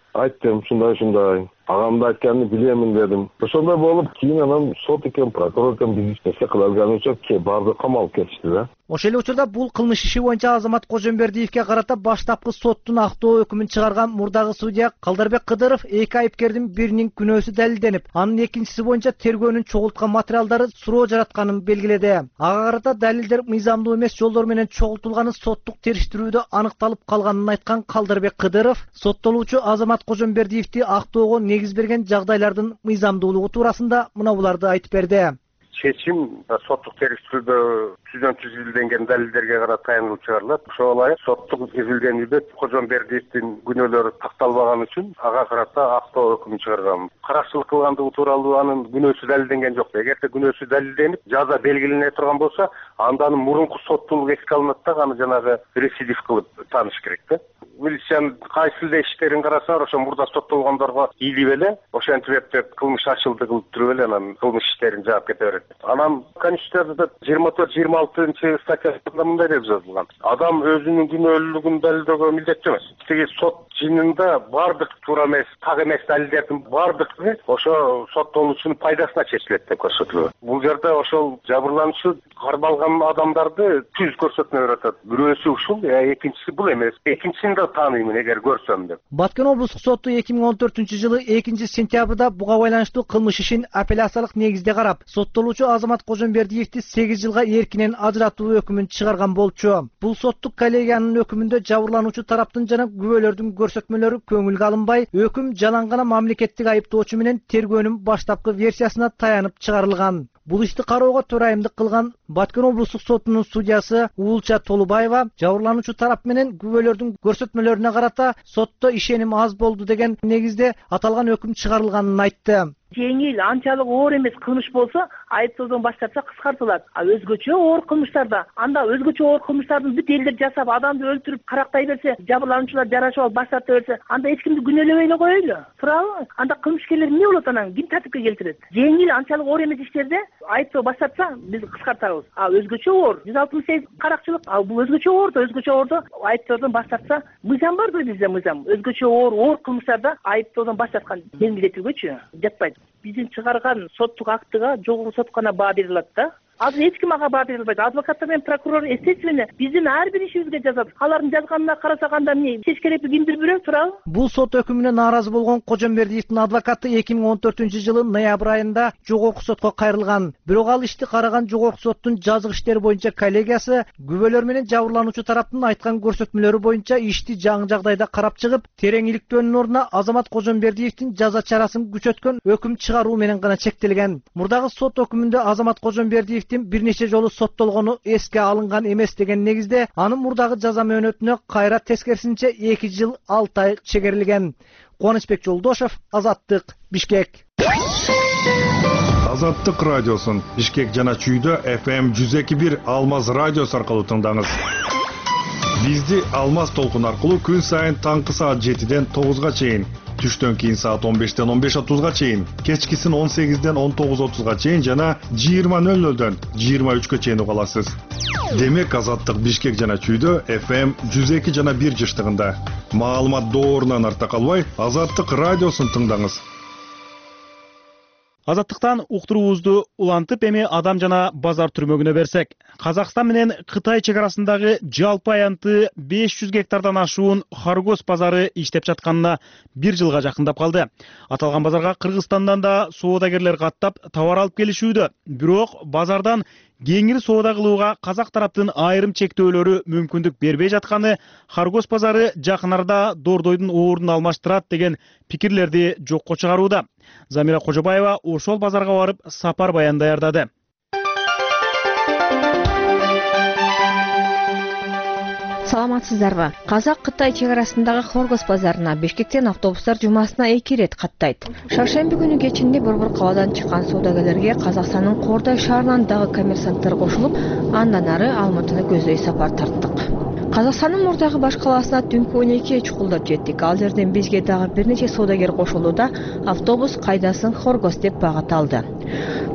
Айттым, ушундай ушундай. Агамды айтканын билемин дедим. Ошондой болуп, кийин анан сот экен, прокурор экен биз эсе кыла алган үчүн барды камалып кетишти да.
Ошол эле учурда бул кылмыш иши боюнча Азамат Кожомбердиевке карата баштапкы соттун актоо өкүмүн чыгарган мурдагы судья Калдарбек Кыдыров эки айыпкердин биринин күнөөсү далилденип, анын экинчиси боюнча тергөөнүн чогулткан материалдары суроо жаратканын белгиледи. Ага карата далилдер мыйзамдуу эмес жолдор менен чогултулганы соттук териштирүүдө аныкталып калганын айткан Калдарбек Кыдыров соттолуучу Азамат Кожомбердиевди актоого негиз берген жагдайлардын мыйзамдуулугу туурасында мына буларды айтып берди.
Чечим соттук териштирүүдө түздөн түз изилденген далилдерге карата таянылып чыгарылат. Ошого ылайык соттук изилденүүдө Кожомбердиевдин күнөөлөрү такталбаган үчүн ага карата актоо өкүмүн чыгарган. Каракчылык кылгандыгы тууралуу анын күнөөсү далилденген жок. Эгерде күнөөсү далилденип, жаза белгилене турган болсо, анда анын мурунку соттуулугу эске алынат да, аны жанагы рецидив кылып тааныш керек да. Милициянын кайсы эле иштерин карасаңар, ошо мурда соттолгондорго ийилип эле, ошентип деп кылмыш ачылды кылып туруп эле анан кылмыш иштерин жаап кете берет. Анан Конституцияда жыйырма төрт жыйырма алтынчы статьясында мындай деп жазылган: адам өзүнүн күнөөлүүлүгүн далилдөөгө милдеттүү эмес. Тиги сот жыйынында бардык туура эмес, так эмес далилдердин бардыгы ошо соттолуучунун пайдасына чечилет деп көрсөтүлгөн. Бул жерде ошол жабырлануучу кармалган адамдарды түз көрсөтмө берип атат. Бирөөсү ушул, экинчиси бул эмес. Экинчисин да тааныймын эгер көрсөм деп.
Баткен облустук соту эки миң он төртүнчү жылы экинчи сентябрда буга байланыштуу кылмыш ишин апелляциялык негизде карап, соттолуучу Азамат Кожомбердиевди сегиз жылга эркинен ажыратуу өкүмүн чыгарган болчу. Бул соттук коллегиянын өкүмүндө жабырлануучу тараптын жана күбөлөрдүн көрсөтмөлөрү көңүлгө алынбай, өкүм жалаң гана мамлекеттик айыптоочу менен тергөөнүн баштапкы версиясына таянып чыгарылган. Бул ишти кароого төрайымдык кылган Баткен облустук сотунун судьясы Уулча Толубаева жабырлануучу тарап менен күбөлөрдүн көрсөтмөлөрүнө карата сотто ишеним аз болду деген негизде аталган өкүм чыгарылганын айтты.
Жеңил, анчалык оор эмес кылмыш болсо, айыптоодон баш тартса кыскартылат. А өзгөчө оор кылмыштарда, анда өзгөчө оор кылмыштардын бүт элдер жасап, адамды өлтүрүп, карактай берсе, жабырлануучулар жарашып алып баш тарта берсе, анда эч кимди күнөөлөбөй эле коелу. Туурабы? Анда кылмышкерлер эмне болот анан? Ким тартипке келтирет? Жеңил, анчалык оор эмес иштерде айыптоо баш тартса, биз кыскартабыз. А өзгөчө оор, жүз алтымыш сегиз каракчылык, а бул өзгөчө оордо, өзгөчө оордо айыптоодон баш тартса, мыйзам бар да бизде мыйзам. Өзгөчө оор, оор кылмыштарда айыптоодон баш тарткан белгилетилгөчү жатпайт. Биздин чыгарган соттук актыга жогорку сот гана баа бере алат да. Азыр эч ким ага баа бере албайт. Адвокаттар менен прокурор, естественно, биздин ар бир ишибизге жазат. Алардын жазганына карасак анда эмне, чеч керекпи кимдир бирөө, туурабы?
Бул сот өкүмүнө нааразы болгон Кожомбердиевдин адвокаты эки миң он төртүнчү жылы ноябрь айында жогорку сотко кайрылган. Бирок ал ишти караган жогорку соттун жазык иштери боюнча коллегиясы күбөлөр менен жабырлануучу тараптын айткан көрсөтмөлөрү боюнча ишти жаңы жагдайда карап чыгып, терең иликтөөнүн ордуна Азамат Кожомбердиевдин жаза чарасын күчөткөн өкүм чыгаруу менен гана чектелген. Мурдагы сот өкүмүндө Азамат Кожомбердиев бир нече жолу соттолгону эске алынган эмес деген негизде анын мурдагы жаза мөөнөтүнө кайра тескерисинче эки жыл алты ай чегерилген. Кубанычбек Жолдошев, Азаттык, Бишкек.
Азаттык радиосун Бишкек жана Чүйдө эф эм жүз эки бир Алмаз радиосу аркылуу тыңдаңыз. Бизди Алмаз толкун аркылуу күн сайын таңкы саат жетиден тогузга чейин, түштөн кийин саат он бештен он беш отузга чейин, кечкисин он сегизден он тогуз отузга чейин жана жыйырма нөл нөлдөн жыйырма үчкө чейин уга аласыз. Демек Азаттык Бишкек жана Чүйдө эф эм жүз эки жана бир жыштыгында. Маалымат доорунан арта калбай, Азаттык радиосун тыңдаңыз.
Азаттыктан уктуруубузду улантып эми адам жана базар түрмөгүнө берсек. Казакстан менен Кытай чек арасындагы жалпы аянты беш жүз гектардан ашуун Хоргоз базары иштеп жатканына бир жылга жакындап калды. Аталган базарга Кыргызстандан да соодагерлер каттап товар алып келишүүдө. Бирок базардан кеңири соода кылууга казак тараптын айрым чектөөлөрү мүмкүндүк бербей жатканы Хоргоз базары жакын арада Дордойдун ордун алмаштырат деген пикирлерди жокко чыгарууда. Замира Кожобаева ошол базарга барып сапар баян даярдады.
Саламатсыздарбы? Казак-Кытай чек арасындагы Хоргоз базарына Бишкектен автобустар жумасына эки ирет каттайт. Шаршемби күнү кечинде борбор кабадан чыккан соодагерлерге Казакстандын Кордой шаарынан дагы коммерсанттар кошулуп, андан ары Алматыны көздөй сапар тарттык. Казакстандын мурдагы баш калаасына түнкү он экиге чукулдап жеттик. Ал жерден бизге дагы бир нече соодагер кошулду да автобус кайдасын Хоргоз деп багыт алды.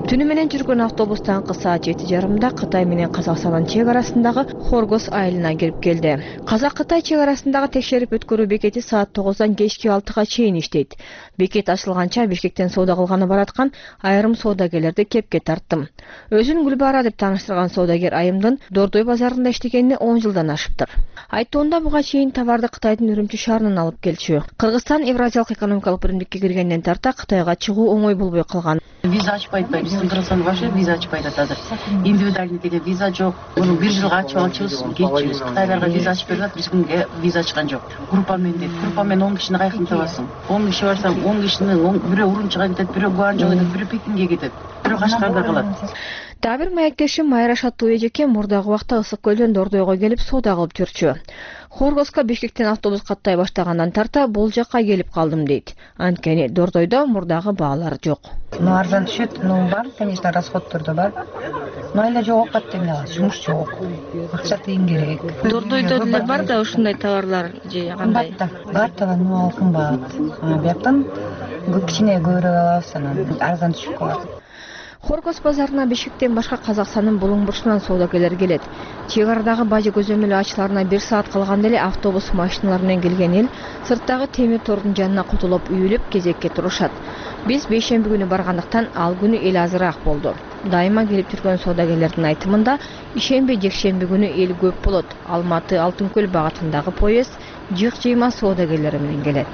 Түнү менен жүргөн автобус таңкы саат жети жарымда Кытай менен Казакстандын чек арасындагы Хоргос айылына кирип келди. Казак-Кытай чек арасындагы текшерип өткөрүү бекети саат тогуздан кечки алтыга чейин иштейт. Бекет ачылганча Бишкектен соода кылганы бараткан айрым соодагерлерди кепке тарттым. Өзүн Гүлбара деп тааныштырган соодагер айымдын Дордой базарында иштегенине он жылдан ашыптыр. Айткоонда буга чейин товарды Кытайдын Үрүмчү шаарынан алып келчү. Кыргызстан Евразиялык экономикалык биримдикке киргенден тарта Кытайга чыгуу оңой болбой калган.
Виза ачпайт атпайбы, биздин Кыргызстан вообще виза ачпайт атат. Индивидуальный деген виза жок. Муну бир жылга ачып алчыбыз, кетчүбүз. Кытайларга виза ачып берет, биз күнгө виза ачкан жок. Группамен дейт. Группамен он кишини кайкын табасың. он киши барсаң, он кишинин бирөө Урумчуга кетет, бирөө Гуанчжоуга кетет, бирөө Пекинге кетет, бирөө Кашкарда калат.
Дагы бир маектешим Майра Шаттуу эжеке мурдагы убакта Ысык көлдөн Дордойго келип соода кылып жүрчү. Хоргоска Бишкектен автобус каттай баштагандан тарта бул жакка келип калдым дейт. Анткени Дордойдо мурдагы баалар жок.
Ну арзан түшөт, ну бар, конечно, расходтор да бар. Но айла жок окат деме алат, жумуш жок. Акча тыйын керек.
Дордойдо деле бар да ушундай товарлар же кандай?
Бар да, бар да, ну алкынбат. Бияктан кичине көбүрөөк алабыз, анан арзан түшүп калат.
Хоргос базарына Бишкектен башка Казакстандын булуң бурчунан соодагерлер келет. Чек арадагы бажы көзөмөлү ачыларына бир саат калганда эле автобус машиналар менен келген эл сырттагы темир тордун жанына кутулуп үйүлүп кезекке турушат. Биз бейшемби күнү баргандыктан ал күнү эл азыраак болду. Дайыма келип жүргөн соодагерлердин айтымында ишемби жекшемби күнү эл көп болот. Алматы Алтынкөл багытындагы поезд жык жыйма соодагерлери менен келет.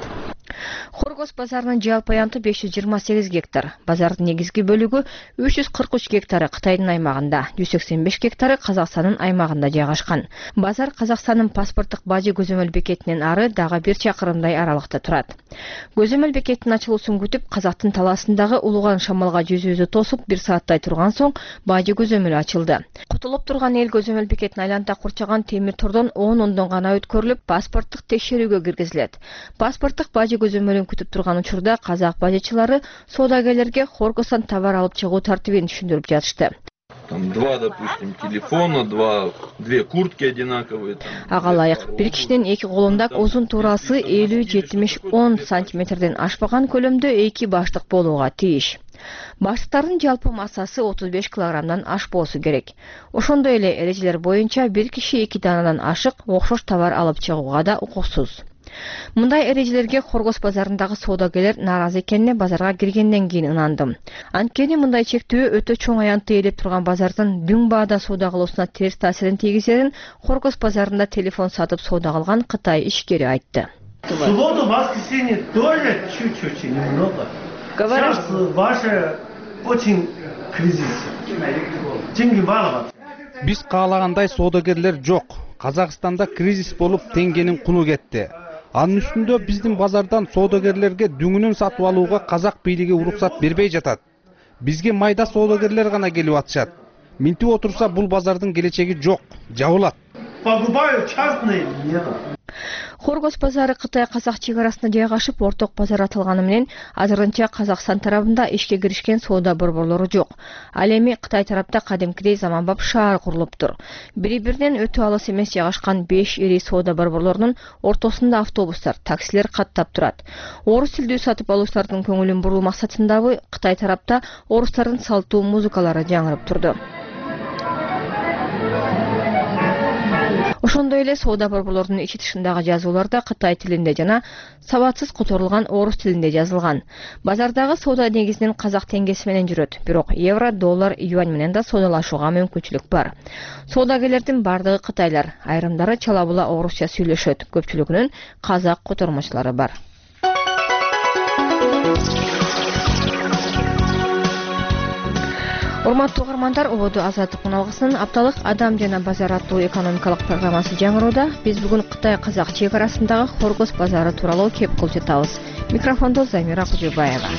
Хоргос базарынын жалпы аянты беш жүз жыйырма сегиз гектар. Базардын негизги бөлүгү үч жүз кырк үч гектары Кытайдын аймагында, жүз сексен беш гектары Казакстандын аймагында жайгашкан. Базар Казакстандын паспорттук бажы көзөмөл бекетинен ары дагы бир чакырымдай аралыкта турат. Көзөмөл бекетинин ачылуусун күтүп, Казактын талаасындагы улуган шамалга жүзүбүздү тосуп бир сааттай турган соң бажы көзөмөлү ачылды. Кутулуп турган эл көзөмөл бекетин айланта курчаган темир тордон он ондон гана өткөрүлүп, паспорттук текшерүүгө киргизилет. Паспорттук бажы көзөмөлүн күтүп турган учурда казак бажычылары соодагерлерге Хоргостон товар алып чыгуу тартибин түшүндүрүп жатышты.
Там два, допустим, телефона, два, две куртки одинаковые.
Ага ылайык, бир кишинин эки колунда узун туурасы элүү жетимиш он сантиметрден ашпаган көлөмдө эки баштык болууга тийиш. Баштыктардын жалпы массасы отуз беш килограммдан ашпоосу керек. Ошондой эле эрежелер боюнча бир киши эки даанадан ашык окшош товар алып чыгууга да укуксуз. Мындай эрежелерге Хоргос базарындагы соодагерлер нааразы экенине базарга киргенден кийин ынандым. Анткени мындай чектөө өтө чоң аянтты ээлеп турган базардын дүң баада соода кылуусуна терс таасирин тийгизерин Хоргос базарында телефон сатып соода кылган Кытай ишкери айтты.
Субботу, воскресенье тоже чуть-чуть немного. Сейчас ваше очень кризис. Деньги мало.
Биз каалагандай соодагерлер жок. Казакстанда кризис болуп, теңгенин куну кетти. Анын үстүндө биздин базардан соодагерлерге дүңүнөн сатып алууга казак бийлиги уруксат бербей жатат. Бизге майда соодагерлер гана келип атышат. Минтип отурса бул базардын келечеги жок, жабылат.
Покупают частные методы.
Хоргос базары Кытай-Казак чек арасында жайгашып, орток базар аталганы менен азырынча Казакстан тарабында ишке киришкен соода борборлору жок. Ал эми Кытай тарапта кадимкидей заманбап шаар курулуптур. Бири-биринен өтө алыс эмес жайгашкан беш ири соода борборлорунун ортосунда автобустар, таксилер каттап турат. Орус тилдүү сатып алуучулардын көңүлүн буруу максатындагы Кытай тарапта орустардын салттуу музыкалары жаңырып турду. Ошондой эле соода борборлорунун ичи тышындагы жазууларда Кытай тилинде жана сабатсыз которулган орус тилинде жазылган. Базардагы соода негизинен казак теңгеси менен жүрөт, бирок евро, доллар, юань менен да соодалашууга мүмкүнчүлүк бар. Соодагерлердин бардыгы кытайлар, айрымдары чала була орусча сүйлөшөт, көпчүлүгүнүн казак котормочулары бар. Урматтуу угармандар, ободу Азаттык муналгысынын апталык Адам жана базар аттуу экономикалык программасы жаңырууда. Биз бүгүн Кытай-Казак чек арасындагы Хоргос базары тууралуу кеп кылып жатабыз. Микрофондо Замира Кужубаева.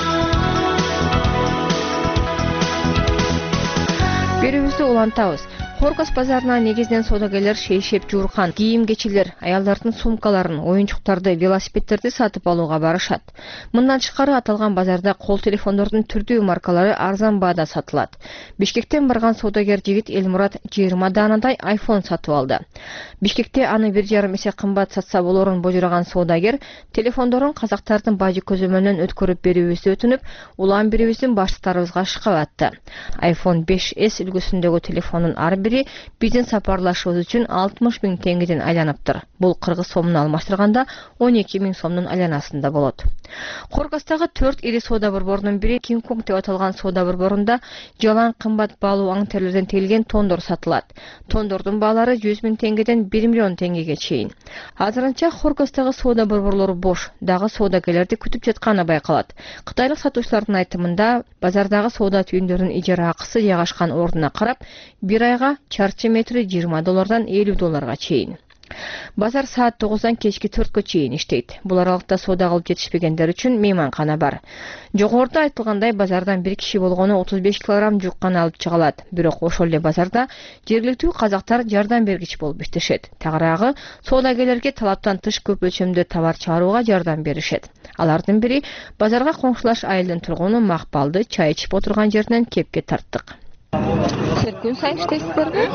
Берүүбүздү улантабыз. Хоргос базарына негизинен соодагерлер шейшеп жууркан кийим-кечилер, аялдардын сумкаларын, оюнчуктарды, велосипедтерди сатып алууга барышат. Мындан тышкары аталган базарда кол телефондордун түрдүү маркалары арзан баада сатылат. Бишкектен барган соодагер жигит Элмурат жыйырма данадай айфон сатып алды. Бишкекте аны бир жарым эсе кымбат сатса болорун божураган соодагер телефондорун казактардын бажы көзөмөлүнөн өткөрүп берүүбүздү өтүнүп, улам бирибиздин баштыктарыбызга шыкап атты. айфон беш эс үлгүсүндөгү телефондун ар бири биздин сапарлашыбыз үчүн алтымыш миң теңгеден айланыптыр. Бул кыргыз сомуна алмаштырганда он эки миң сомдун айланасында болот. Хоргостагы төрт ири соода борборунун бири King Kong деп аталган соода борборунда жалаң кымбат баалуу аң терилерден тегилген тондор сатылат. Тондордун баалары жүз миң теңгеден бир миллион теңгеге чейин. Азырынча Хоргостагы соода борборлору бош, дагы соодагерлерди күтүп жатканы байкалат. Кытайлык сатуучулардын айтымында, базардагы соода түйүндөрүнүн ижара акысы жайгашкан ордуна карап, бир айга чарчы метри жыйырма доллардан элүү долларга чейин. Базар саат тогуздан кечки төрткө чейин иштейт. Бул аралыкта соода кылып жетишпегендер үчүн мейманкана бар. Жогоруда айтылгандай, базардан бир киши болгону отуз беш килограмм жуккан алып чыга алат. Бирок ошол эле базарда жергиликтүү казактар жардам бергич болуп иштешет. Тагыраагы соодагерлерге талаптан тыш көп өлчөмдө товар чыгарууга жардам беришет. Алардын бири базарга коңшулаш айылдын тургуну Макпалды чай ичип отурган жеринен кепке тарттык. Сиз күн сайын иштейсиздерби?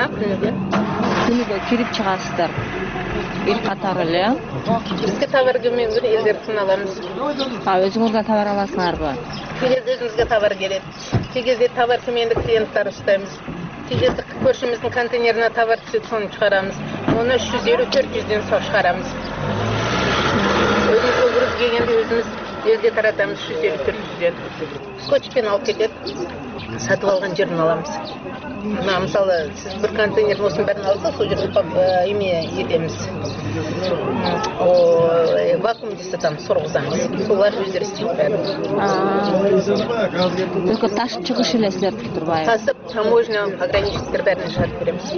Күнүгө кирип чыгасыздар. Бир катар эле.
Бизге товар келмеген күнү элдерден алабыз.
А өзүңүздөн товар аласыңарбы?
Кээ кезде өзүбүзгө товар келет. Кээ кезде товар келмегенде клиенттер уштайбыз. Кээ кезде көршүбүздүн контейнерине товар түшөт, сону чыгарабыз. Муну үч жүз элүү төрт жүздөн соң чыгарабыз. Өзүбүз груз келгенде өзүбүз жерге таратабыз үч жүз элүү төрт жүздөн. Скотчпен алып кетет. Сатып алган жерден аламыз. Мына мисалы, сиз бир контейнердин осунун бәрін алсак, сол жерге эме етемиз. О, вакуум жасатамыз, соргузамыз. Солар өздөрү істейт бәрін.
Только ташып чыгыш эле силердики турбайбы?
Тасып, таможня, пограничниктер бәрін чыгарып беребиз.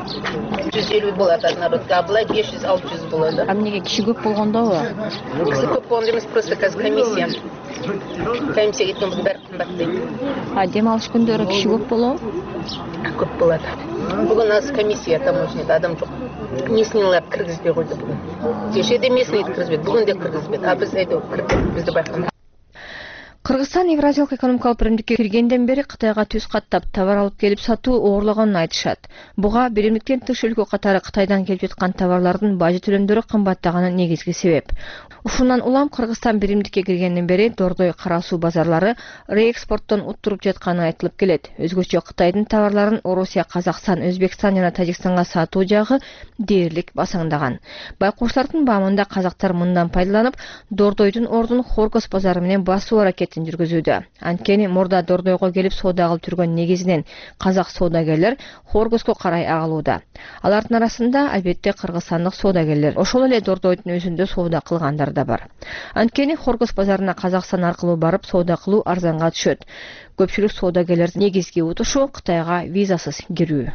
жүз элүү болот народка, а былай беш жүз алты жүз болот.
А эмнеге киши көп болгондобу?
Киши көп болгондо эмес, просто казір комиссия. Комиссия кеткен бұл бәрі қымбаттайды.
А дем алыш күндөрү киши көп болобу?
Көп болот. Бүгүн аз комиссия таможняда адам жок. Местныйлар киргизбей койду бүгүн. Кечеде местный киргизбейт, бүгүн да киргизбейт. А биз айда кирдик, бизди байкамай.
Кыргызстан Евразиялык экономикалык биримдикке киргенден бери Кытайга түз каттап товар алып келип сатуу оорлаганын айтышат. Буга биримдиктен тыш өлкө катары Кытайдан келип жаткан товарлардын бажы төлөмдөрү кымбаттаганы негизги себеп. Ушундан улам Кыргызстан биримдикке киргенден бери Дордой, Кара суу базарлары реэкспорттон уттуруп жатканы айтылып келет. Өзгөчө Кытайдын товарларын Орусия, Казакстан, Өзбекстан жана Тажикстанга сатуу жагы дээрлик басаңдаган. Байкоочулардын баамында казактар мындан пайдаланып, Дордойдун ордун Хоргос базары менен басуу аракетин жүргүзүүдө. Анткени мурда Дордойго келип соода кылып жүргөн негизинен казак соодагерлер Хоргоско карай агылууда. Алардын арасында албетте кыргызстандык соодагерлер, ошол эле Дордойдун өзүндө соода кылгандар да бар. Анткени Хоргос базарына Казакстан аркылуу барып соода кылуу арзанга түшөт. Көпчүлүк соодагерлердин негизги утушу Кытайга визасыз кирүү.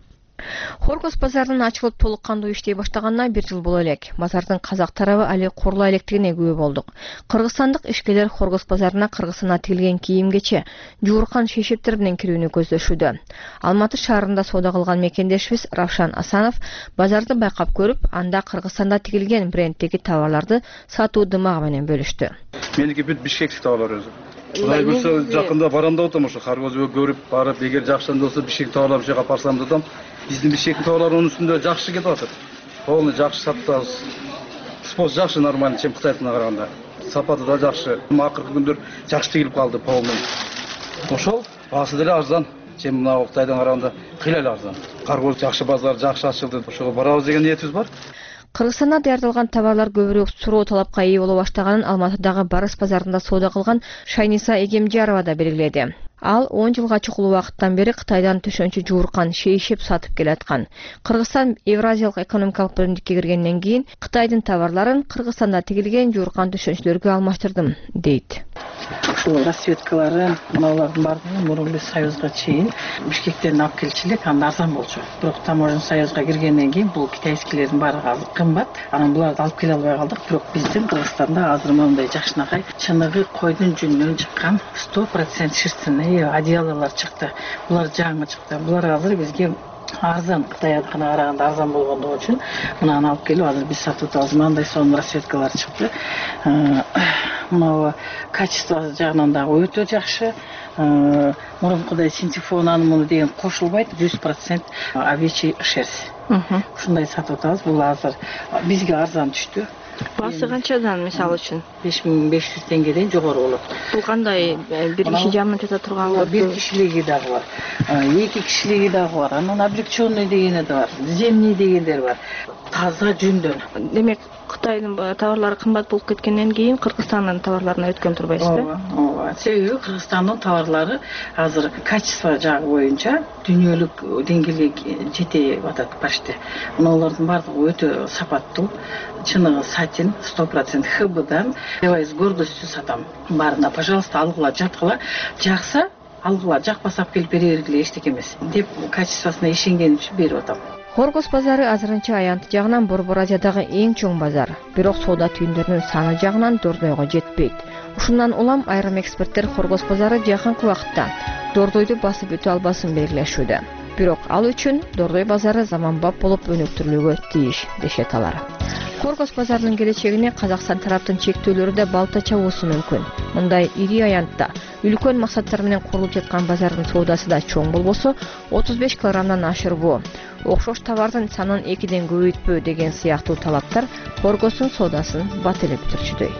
Хоргос базарынын ачылып толук кандуу иштей баштаганына бир жыл боло элек. Базардын казак тарабы али курулай электигине күбө болдук. Кыргызстандык ишкерлер Хоргос базарына Кыргызстандан тигилген кийим-кече, жууркан шейшептер менен кирүүнү көздөшүүдө. Алматы шаарында соода кылган мекендешибиз Равшан Асанов базарды байкап көрүп, анда Кыргызстанда тигилген бренддеги товарларды сатуу дымагы менен бөлүштү.
Меники бүт бишкектик товарлар өзү. Кудай буюрса жакында барам деп атам, ошо Хоргоско көрүп барып, эгер жакшы болсо бишкек товарларын жака апарсам деп атам. Биздин бишкектин товарларынын үстүндө жакшы кетип атат. Полный жакшы сатабыз. Спос жакшы, нормально, чем Кытайдыкына караганда. Сапаты да жакшы. Акыркы күндөр жакшы тигилип калды полный. Ошол баасы деле арзан, чем мына Кытайдан караганда кыйла эле арзан. Хоргос жакшы базар, жакшы ачылды. Ошого барабыз деген ниетибиз бар.
Кыргызстанда даярдалган товарлар көбүрөөк суроо талапка ээ боло баштаганын Алматыдагы Барыс базарында соода кылган Шайниса Эгемжарова да белгиледи. Ал он жылга чукул убакыттан бери Кытайдан төшөнчү жууркан, шейшеп сатып келаткан. Кыргызстан Евразиялык экономикалык биримдикке киргенден кийин Кытайдын товарларын Кыргызстанда тигилген жууркан төшөнчүлөргө алмаштырдым, дейт.
Ушул расцветкалары, мыналардын баардыгы мурун биз Союзга чейин Бишкектен алып келчилик, анда арзан болчу. Бирок таможня Союзга киргенден кийин бул китайскилердин баардыгы кымбат. Анан буларды алып келе албай калдык. Бирок биздин Кыргызстанда азыр мындай жакшынакай чыныгы койдун жүнүнөн чыккан сто процент шерстяные одеялалар чыкты. Булар жаңы чыкты. Булар азыр бизге арзан, Кытайдыкына караганда арзан болгондугу үчүн мынаны алып келип азыр биз сатып атабыз. Мындай сонун расцветкалар чыкты. Мына качество жагынан дагы өтө жакшы. Мурункудай синтефон муну деген кошулбайт, жүз процент овечий шерсть. Ушундай сатып атабыз. Бул азыр бизге арзан түштү.
Басы канчадан мисалы үчүн?
беш миң беш жүз теңгеден жогору болот.
Бул кандай бир киши жамын жата турган?
Бир кишилиги дагы бар. эки кишилиги дагы бар. Анан облегченный дегени да бар. Земный дегендер бар. Таза жүндөн.
Демек, Кытайдын товарлары кымбат болуп кеткенден кийин Кыргызстандын товарларына өткөн турбайсыз да?
Ооба, ооба. Себеби Кыргызстандын товарлары азыр качество жагы боюнча дүйнөлүк деңгээлге жете атат почти. Алардын бардыгы өтө сапаттуу. Чыныгы сатин, сто процент Х Б-дан. Я с гордостью сатам. Барына, пожалуйста, алгыла, жаткыла. Жакса, алгыла, жакпаса келип бере бергиле, эчтеке эмес деп качествосуна ишенгени үчүн берип атам.
Хоргос базары азырынча аянт жагынан Борбор Азиядагы эң чоң базар. Бирок соода түйүндөрүнүн саны жагынан Дордойго жетпейт. Ушундан улам айрым эксперттер Хоргос базары жакынкы убакытта Дордойду басып өтө албасын белгилешүүдө. Бирок ал үчүн Дордой базары заманбап болуп өнүктүрүлүүгө тийиш дешет алар. Хоргос базарынын келечегине Казакстан тараптын чектөөлөрү да балта чабуусу мүмкүн. Мындай ири аянтта үлкөн максаттар менен курулуп жаткан базардын соодасы да чоң болбосо, отуз беш килограммдан ашырбоо, окшош товардын санын экиден көбөйтпөө деген сыяктуу талаптар Хоргостун соодасын бателеп түрчүдөй.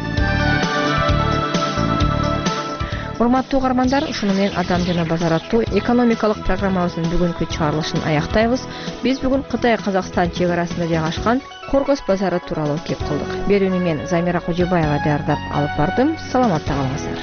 Урматтуу угармандар, ушуну менен Адам жана базар аттуу экономикалык программабыздын бүгүнкү чыгарылышын аяктайбыз. Биз бүгүн Кытай-Казакстан чек арасында жайгашкан Хоргос базары тууралуу кеп кылдык. Берүүнү мен Замира Кожобаева даярдап алып бардым. Саламатта калыңыздар.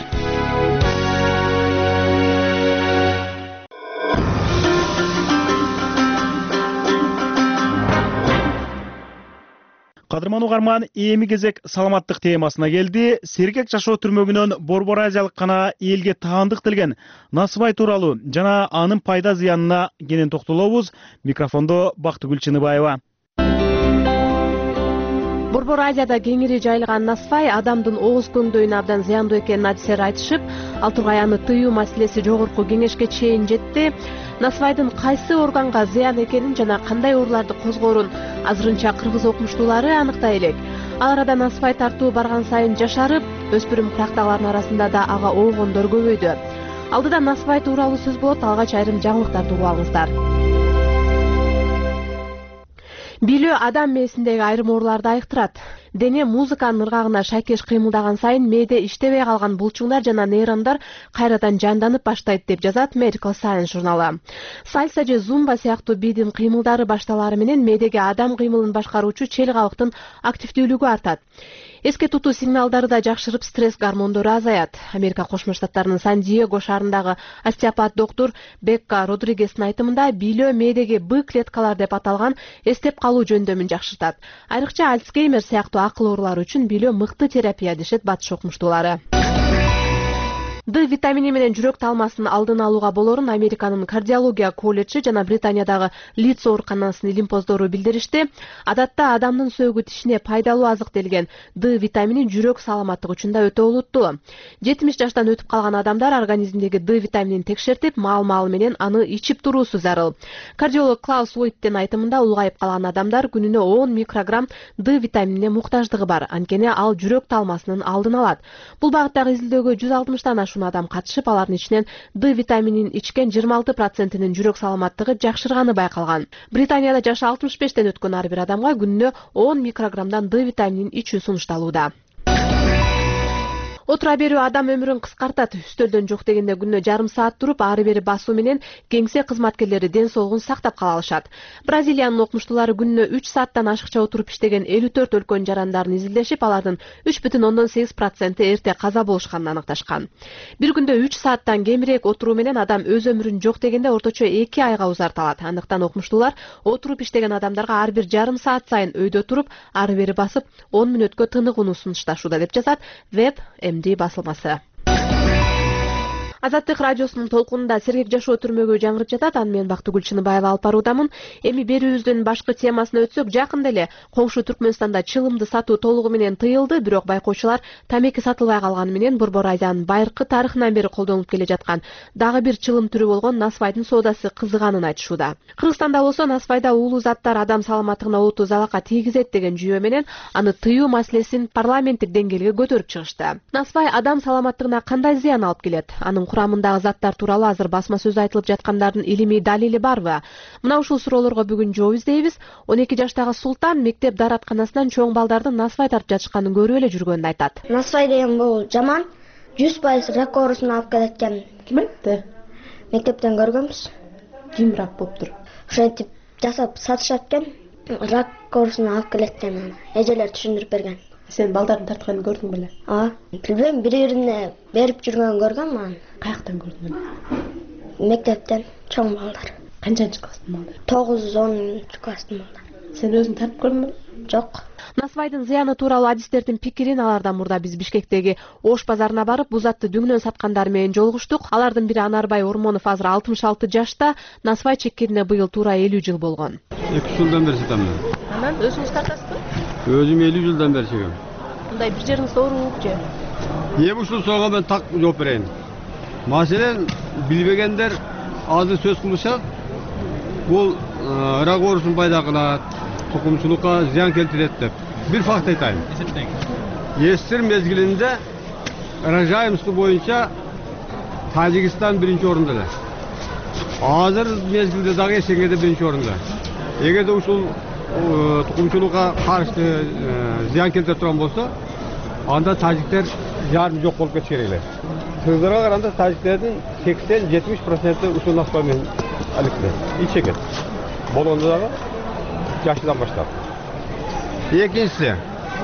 Кадырман угарман, эми кезек саламаттык темасына келди. Сергек жашоо түрмөгүнөн Борбор Азиялык кана элге таандык делген Насыбай тууралуу жана анын пайда зыянына кенен токтолобуз. Микрофондо Бактыгүл Чыныбаева.
Борбор Азияда кеңири жайылган насыбай адамдын ооз көңдөйүнө абдан зыяндуу экенин адистер айтышып, ал тургай аны тыюу маселеси жогорку кеңешке чейин жетти. Насыбайдын кайсы органга зыян экенин жана кандай ооруларды козгоорун азырынча кыргыз окумуштуулары аныктай элек. Ал арада насыбай тартуу барган сайын жашарып, өспүрүм курактагылардын арасында да ага оогондор көбөйдү. Алдыда насыбай тууралуу сөз болот, алгач айрым жаңылыктарды угуп алыңыздар. Билүү адам мээсиндеги айрым ооруларды айыктырат. Дене музыканын ыргагына шайкеш кыймылдаган сайын мээде иштебей калган булчуңдар жана нейрондар кайрадан жанданып баштайт деп жазат Medical Science журналы. Сальса же зумба сыяктуу бийдин кыймылдары башталары менен мээдеги адам кыймылын башкаруучу чел кабыктын активдүүлүгү артат. Эске тутуу сигналдары да жакшырып, стресс гормондору азаят. Америка Кошмо Штаттарынын Сан-Диего шаарындагы остеопат доктор Бекка Родригестин айтымында бийлөө мээдеги Б клеткалар деп аталган эстеп калуу жөндөмүн жакшыртат. Айрыкча Альцгеймер сыяктуу акыл оорулары үчүн бийлөө мыкты терапия дешет батыш окумуштуулары. Д витамини менен жүрөк талмасынын алдын алууга болорун Американын кардиология колледжи жана Британиядагы Лидс ооруканасынын илимпоздору билдиришти. Адатта адамдын сөөгү тишине пайдалуу азык делген Д витамини жүрөк саламаттыгы үчүн да өтө олуттуу. жетимиш жаштан өтүп калган адамдар организмдеги Д витаминин текшертип, маал-маал менен аны ичип туруусу зарыл. Кардиолог Клаус Лойттен айтымында улгайып калган адамдар күнүнө он микрограмм Д витаминине муктаждыгы бар, анткени ал жүрөк талмасынын алдын алат. Бул багыттагы изилдөөгө жүз алтымыштан ашуун адам катышып, алардын ичинен Д витаминин ичкен жыйырма алты процентинин жүрөк саламаттыгы жакшырганы байкалган. Британияда жашы алтымыш бештен өткөн ар бир адамга күнүнө он микрограммдан Д витаминин ичүү сунушталууда. Отура берүү адам өмүрүн кыскартат. Үстөлдөн жок дегенде күнүнө жарым саат туруп, ары бери басуу менен кеңсе кызматкерлери ден соолугун сактап кала алышат. Бразилиянын окумуштуулары күнүнө үч сааттан ашыкча отуруп иштеген элүү төрт өлкөнүн жарандарын изилдешип, алардын үч бүтүн ондон сегиз проценти эрте каза болушканын аныкташкан. Бир күндө үч сааттан кемирээк отуруу менен адам өз өмүрүн жок дегенде орточо эки айга узарталат. Андыктан окумуштуулар отуруп иштеген адамдарга ар бир жарым саат сайын өйдө туруп, ары бери басып, он мүнөткө тыныгууну сунушташууда деп жазат Веб эм ди басылмасы. Азаттык радиосунун толкунунда сергек жашоо түрмөгү жаңырып жатат. Аны мен Бактыгүл Чыныбаева алып баруудамын. Эми берүүбүздүн башкы темасына өтсөк, жакында эле коңшу Түркмөнстанда чылымды сатуу толугу менен тыйылды, бирок байкоочулар тамеки сатылбай калганы менен Борбор Айданын байыркы тарыхынан бери колдонулуп келе жаткан дагы бир чылым түрү болгон насвайдын соодасы кызыганын айтышууда. Кыргызстанда болсо насвайда уулуу заттар адам саламаттыгына олуттуу залалга тийгизет деген жүйө менен аны тыюу маселесин парламенттик деңгээлге көтөрүп чыгышты. Насвай адам саламаттыгына кандай зыян алып келет? Анын курамындагы заттар тууралуу азыр басма сөз айтылып жаткандардын илимий далили барбы? Мына ушул суроолорго бүгүн жооп издейбиз. он эки жаштагы Султан мектеп дааратканасынан чоң балдардын насвай тартып жатышканын көрүп эле жүргөнүн айтат.
Насвай деген бул жаман, жүз пайыз рак оорусун алып келет экен.
Ким айтты?
Мектептен көргөнбүз.
Ким рак болуптур?
Ошентип жасап сатышат экен. Рак оорусун алып келет экен. Эжелер түшүндүрүп берген.
Сен балдардын тартканын көрдүң беле?
Ооба. Билбейм, бири-бирине берип жүргөнүн көргөм мен.
Каяктан көрдүң?
Мектептен, чоң балдар.
Канчанчы класстын балдары?
тогуз онунчу класстын балдары.
Сен өзүң тартып көрдүңбү?
Жок.
Насвайдын зыяны тууралуу адистердин пикирин алардан мурда биз Бишкектеги Ош базарына барып, бул затты дүңнөн саткандар менен жолугуштук. Алардын бири Анарбай Ормонов азыр алтымыш алты жашта, насвай чеккенине быйыл туура элүү жыл болгон.
эки жүз жылдан бери сатам мен.
Анан өзүңүз тартасызбы?
Өзүм элүү жылдан бери чегем.
Мындай бир жериңиз ооруп же?
Эми ушул суроого мен так жооп берейин. Маселен, билбегендер азыр сөз кылышат. Бул рак оорусун пайда кылат, тукумчулукка зыян келтирет деп. Бир факт айтайын. Эсир мезгилинде рожаемство боюнча Тажикстан биринчи орунда эле. Азыр мезгилде дагы эсеңеде биринчи орунда. Эгерде ушул тукумчулукка каршы зыян келтире турган болсо, анда тажиктер жарым жок болуп кетиш керек эле. Кыргыздарга караганда тажиктердин сексен жетимиш проценти ушул насвай менен алектер. Ичекет. Болгондо дагы жашынан баштап. Экинчиси,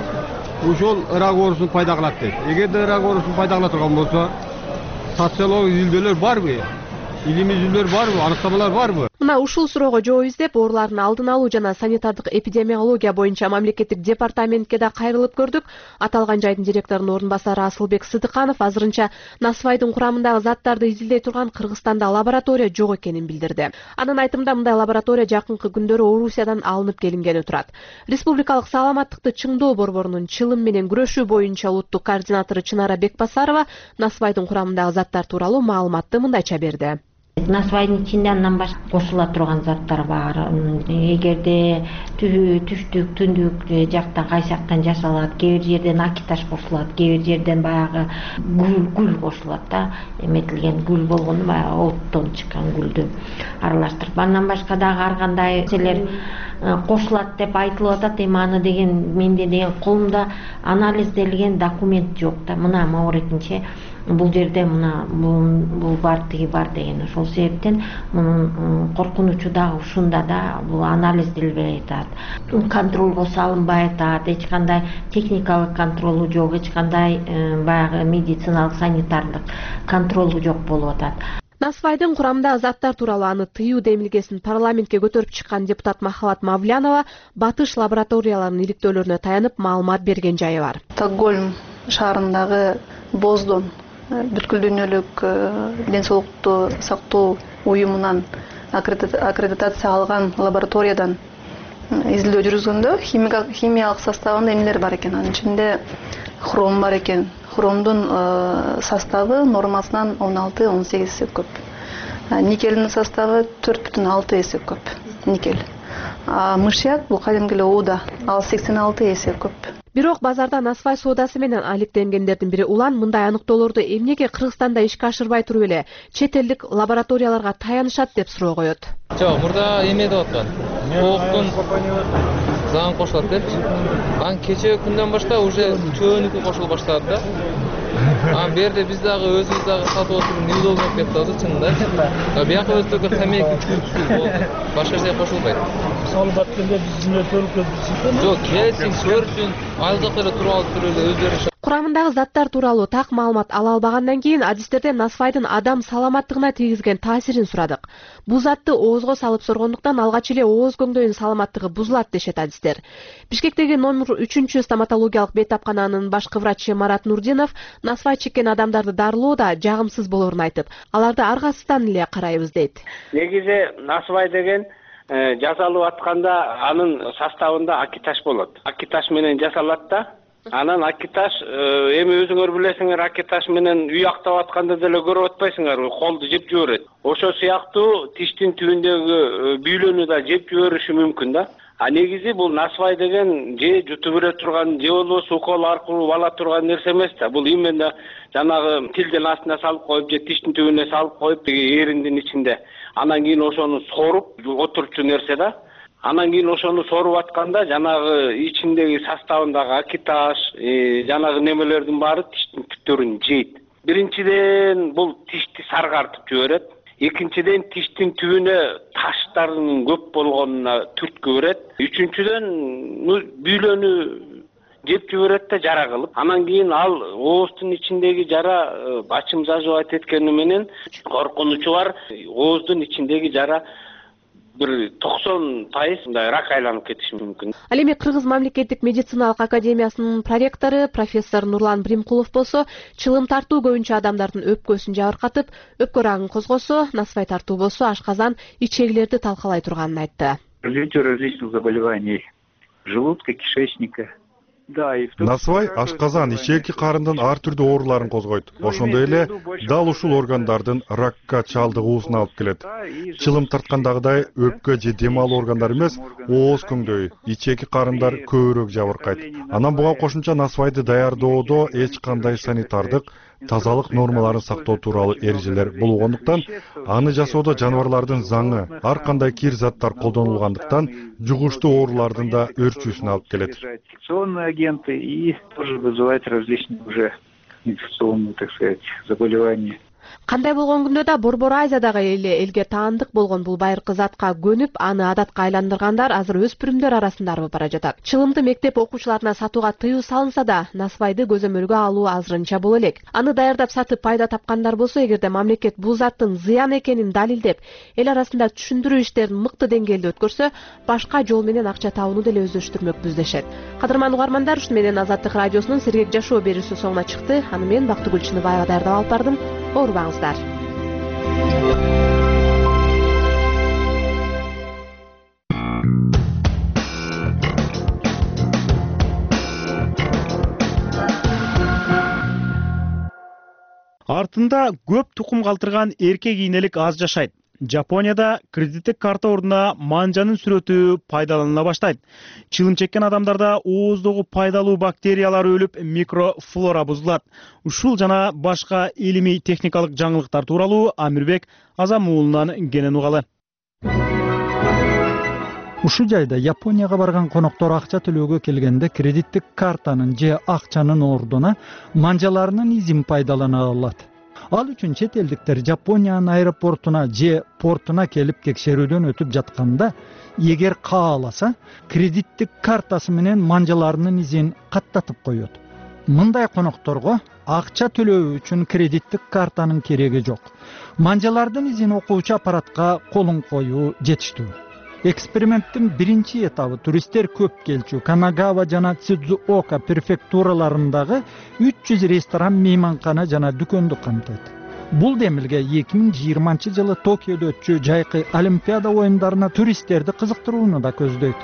ушул рак оорусун пайда кылат дейт. Эгерде рак оорусун пайда кыла турган болсо, социологик изилдөөлөр барбы? Илимий изилдөөлөр барбы? Аныктамалар барбы?
Мына ушул суроого жооп издеп, оорулардын алдын алуу жана санитардык эпидемиология боюнча мамлекеттик департаментке да кайрылып көрдүк. Аталган жайдын директорунун орун басары Асылбек Сыдыканов азырынча насвайдын курамындагы заттарды изилдей турган Кыргызстанда лаборатория жок экенин билдирди. Анын айтымында мындай лаборатория жакынкы күндөрү Орусиядан алынып келингени турат. Республикалык саламаттыкты чыңдоо борборунун чылым менен күрөшүү боюнча улуттук координатору Чынара Бекбасарова насвайдын курамындагы заттар тууралуу маалыматты мындайча берди.
Насвайдын ичинде андан башка кошула турган заттар бар. Эгерде түштүк, түндүк жакта кайсактан жасалат, кээ бир жерден акиташ кошулат, кээ бир жерден баягы гүл гүл кошулат да, эметилген гүл болгону баягы оттон чыккан гүлдү аралаштырып. Андан башка дагы ар кандай нерселер кошулат деп айтылып атат. Эми аны деген менде деген колумда анализделген документ жок да. Мына мааретинче бул жерде мына бул бар, тиги бар деген. Ошол себептен мунун коркунучу дагы ушунда да, бул анализделбей атат. Контролго салынбай атат, эч кандай техникалык контролу жок, эч кандай баягы медициналык санитардык контролу жок болуп атат.
Насвайдын курамындагы заттар тууралуу аны тыюу демилгесин парламентке көтөрүп чыккан депутат Махабат Мавлянова батыш лабораторияларынын иликтөөлөрүнө таянып маалымат берген жайы бар.
Стокгольм шаарындагы Боздон бүткүл дүйнөлүк ден соолукту сактоо уюмунан аккредитация алган лабораториядан изилдөө жүргүзгөндө химиялык составында эмнелер бар экен? Анын ичинде хром бар экен. Хромдун составы нормасынан он алты он сегиз эсе көп. Никелдин составы төрт бүтүн алты эсе көп. Никель. А мышьяк бул кадимки эле ууда, ал сексен алты эсе көп.
Бирок базарда насвай соодасы менен алектенгендердин бири Улан мындай аныктоолорду эмнеге Кыргызстанда ишке ашырбай туруп эле чет элдик лабораторияларга таянышат деп суроо коет.
Жок, мурда эме деп аткан. Кооктун заңы кошулат депчи. Анан кечээ күндөн баштап уже чөөнүкү кошулуп баштады да. Анан бул жерде биз дагы өзүбүз дагы сатып отуруп неудобно болуп кетти азыр чынында. Бияка өзү только тамеки болду. Башка нерсе кошулбайт.
Мисалы баткенде биздин өтөлүк
Жок, келсин, көрсүн, айыл жакта эле туруп алып туруп эле өздөрү
курамындагы заттар тууралуу так маалымат ала албагандан кийин адистерден насвайдын адам саламаттыгына тийгизген таасирин сурадык. Бул затты оозго салып соргондуктан алгач эле ооз көңдөйүнүн саламаттыгы бузулат дешет адистер. Бишкектеги номер үчүнчү стоматологиялык бейтапкананын башкы врачы Марат Нурдинов насвай чеккен адамдарды дарылоо да жагымсыз болоорун айтып, аларды аргасыздан эле карайбыз дейт.
Негизи насвай деген жасалып атканда анын составында акиташ болот. Акиташ менен жасалат да. Анан акиташ эми өзүңөр билесиңер, акиташ менен үй актап атканда деле көрүп атпайсыңар, колду жеп жиберет. Ошо сыяктуу тиштин түбүндөгү бүйлөнү да жеп жибериши мүмкүн да. А негизи бул насвай деген же жутуп бере турган, же болбосо укол аркылуу ала турган нерсе эмес да. Бул именно жанагы тилдин астына салып коюп же тиштин түбүнө салып коюп эриндин ичинде. Анан кийин ошону соруп отурчу нерсе да. Анан кийин ошону соруп атканда жанагы ичиндеги составындагы акиташ, жанагы немелердин баары тиштин түптөрүн жейт. Биринчиден бул тишти саргартып жиберет. Экинчиден тиштин түбүнө таштардын көп болгонуна түрткү берет. Үчүнчүдөн бүйлөнү жеп жиберет да жара кылып. Анан кийин ал ооздун ичиндеги жара бачым заживать эткени менен коркунучу бар, ооздун ичиндеги жара бир токсон пайыз рак айланып кетиши мүмкүн.
Ал эми Кыргыз мамлекеттик медициналык академиясынын проректору профессор Нурлан Бримкулов болсо, чылым тартуу көбүнчө адамдардын өпкөсүн жабыркатып, өпкө рагын козгосо, насвай тартуу болсо ашказан, ичегилерди талкалай турганын айтты.
Развитие различных заболеваний желудка, кишечника.
Насвай ашказан, ичеки карындын ар түрдүү ооруларын козгойт. Ошондой эле дал ушул органдардын ракка чалдыгуусуна алып келет. Чылым тарткандагыдай өпкө же дем алуу органдары эмес, ооз көңдөй, ичеки карындар көбүрөөк жабыркайт. Анан буга кошумча насвайды даярдоодо эч кандай санитардык, тазалык нормаларын сактоо тууралуу эрежелер болгондуктан, аны жасоодо жаныбарлардын заңы, ар кандай кир заттар колдонулгандыктан, жугуштуу оорулардын да өрчүүсүнө алып келет.
Инфекционные агенты и тоже вызывают различные уже инфекционные, так сказать, заболевания.
Кандай болгон күндө да Борбор Азиядагы эле элге таандык болгон бул байыркы затка көнүп, аны адатка айландыргандар азыр өспүрүмдөр арасында арбып бара жатат. Чылымды мектеп окуучуларына сатууга тыюу салынса да, насвайды көзөмөлгө алуу азырынча боло элек. Аны даярдап сатып пайда тапкандар болсо, эгерде мамлекет бул заттын зыян экенин далилдеп, эл арасында түшүндүрүү иштерин мыкты деңгээлде өткөрсө, башка жол менен акча табууну деле өздөштүрмөкпүз дешет. Кадырман угармандар, ушуну менен Азаттык радиосунун Сергек жашоо берүүсү соңуна чыкты. Аны мен Бактыгүл Чыныбаева даярдап алып бардым. Оорубаңыздар.
Артында көп тукум калтырган эркек ийнелик аз жашайт. Жапонияда кредиттик карта ордуна манжанын сүрөтү пайдаланыла баштайт. Чылым чеккен адамдарда ооздогу пайдалуу бактериялар өлүп, микрофлора бузулат. Ушул жана башка илимий техникалык жаңылыктар тууралуу Амирбек Азамуулунан кенен угалы.
Ушул жайда Японияга барган коноктор акча төлөөгө келгенде кредиттик картанын же акчанын ордуна манжаларынын изин пайдалана алат. Ал үчүн чет элдиктер Жапониянын аэропортуна же портуна келип текшерүүдөн өтүп жатканда, эгер кааласа, кредиттик картасы менен манжаларынын изин каттатып коет. Мындай конокторго акча төлөө үчүн кредиттик картанын кереги жок. Манжалардын изин окуучу аппаратка колун коюу жетиштүү. Эксперименттин биринчи этабы туристтер көп келчү Канагава жана Цидзуока префектураларындагы үч жүз ресторан, мейманкана жана дүкөндү камтыйт. Бул демилге эки миң жыйырманчы жылы Токиодо өтчү жайкы Олимпиада оюндарына туристтерди кызыктырууну да көздөйт.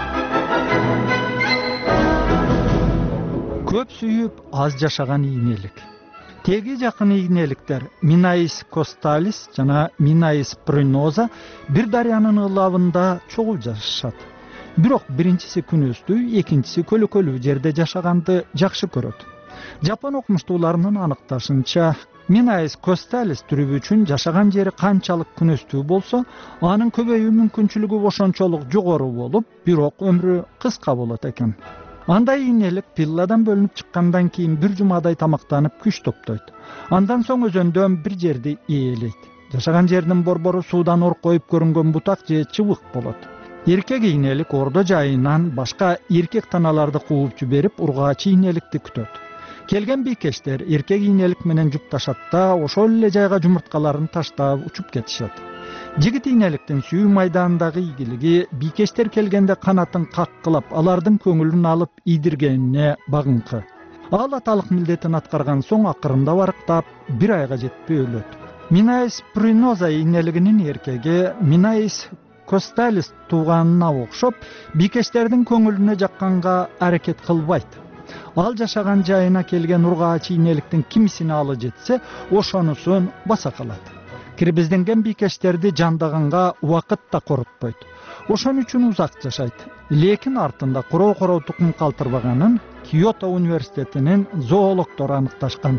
Көп сүйүп, аз жашаган ийнелик. Теги жакын ийнеликтер Минаис косталис жана Минаис приноза бир дарыянын ылабында чогуу жашашат. Бирок биринчиси күнөстүү, экинчиси көлөкөлүү жерде жашаганды жакшы көрөт. Жапон окумуштууларынын аныкташынча, Минаис косталис түрүбү үчүн жашаган жери канчалык күнөстүү болсо, анын көбөйүү мүмкүнчүлүгү ошончолук жогору болуп, бирок өмүрү кыска болот экен. Андай ийнелик пилладан бөлүнүп чыккандан кийин бир жумадай тамактанып күч топтойт. Андан соң өзөндөн бир жерди ээлейт. Жашаган жердин борбору суудан оркоюп көрүнгөн бутак же чыбык болот. Эркек ийнелик ордо жайынан башка эркек таналарды кууп жиберип, ургаач ийнеликти күтөт. Келген бийкештер эркек ийнелик менен жупташат да ошол эле жайга жумурткаларын таштап учуп кетишет. Жигит ийнеликтин сүйүү майданындагы ийгилиги бийкештер келгенде канатын каккылап, алардын көңүлүн алып ийдиргенине багыңкы. Ал аталык милдетин аткарган соң акырында барыктап бир айга жетпей өлөт. Минаис Приноза ийнелигинин эркеги Минаис Косталис тууганына окшоп, бийкештердин көңүлүнө жакканга аракет кылбайт. Ал жашаган жайына келген ургаач ийнеликтин кимисине алы жетсе, ошонусун баса калат. Кирбизденген бийкештерди жандаганга убакыт да коротпойт. Ошон үчүн узак жашайт. Лекин артында короо-короо тукум калтырбаганын Киото университетинин зоологдору аныкташкан.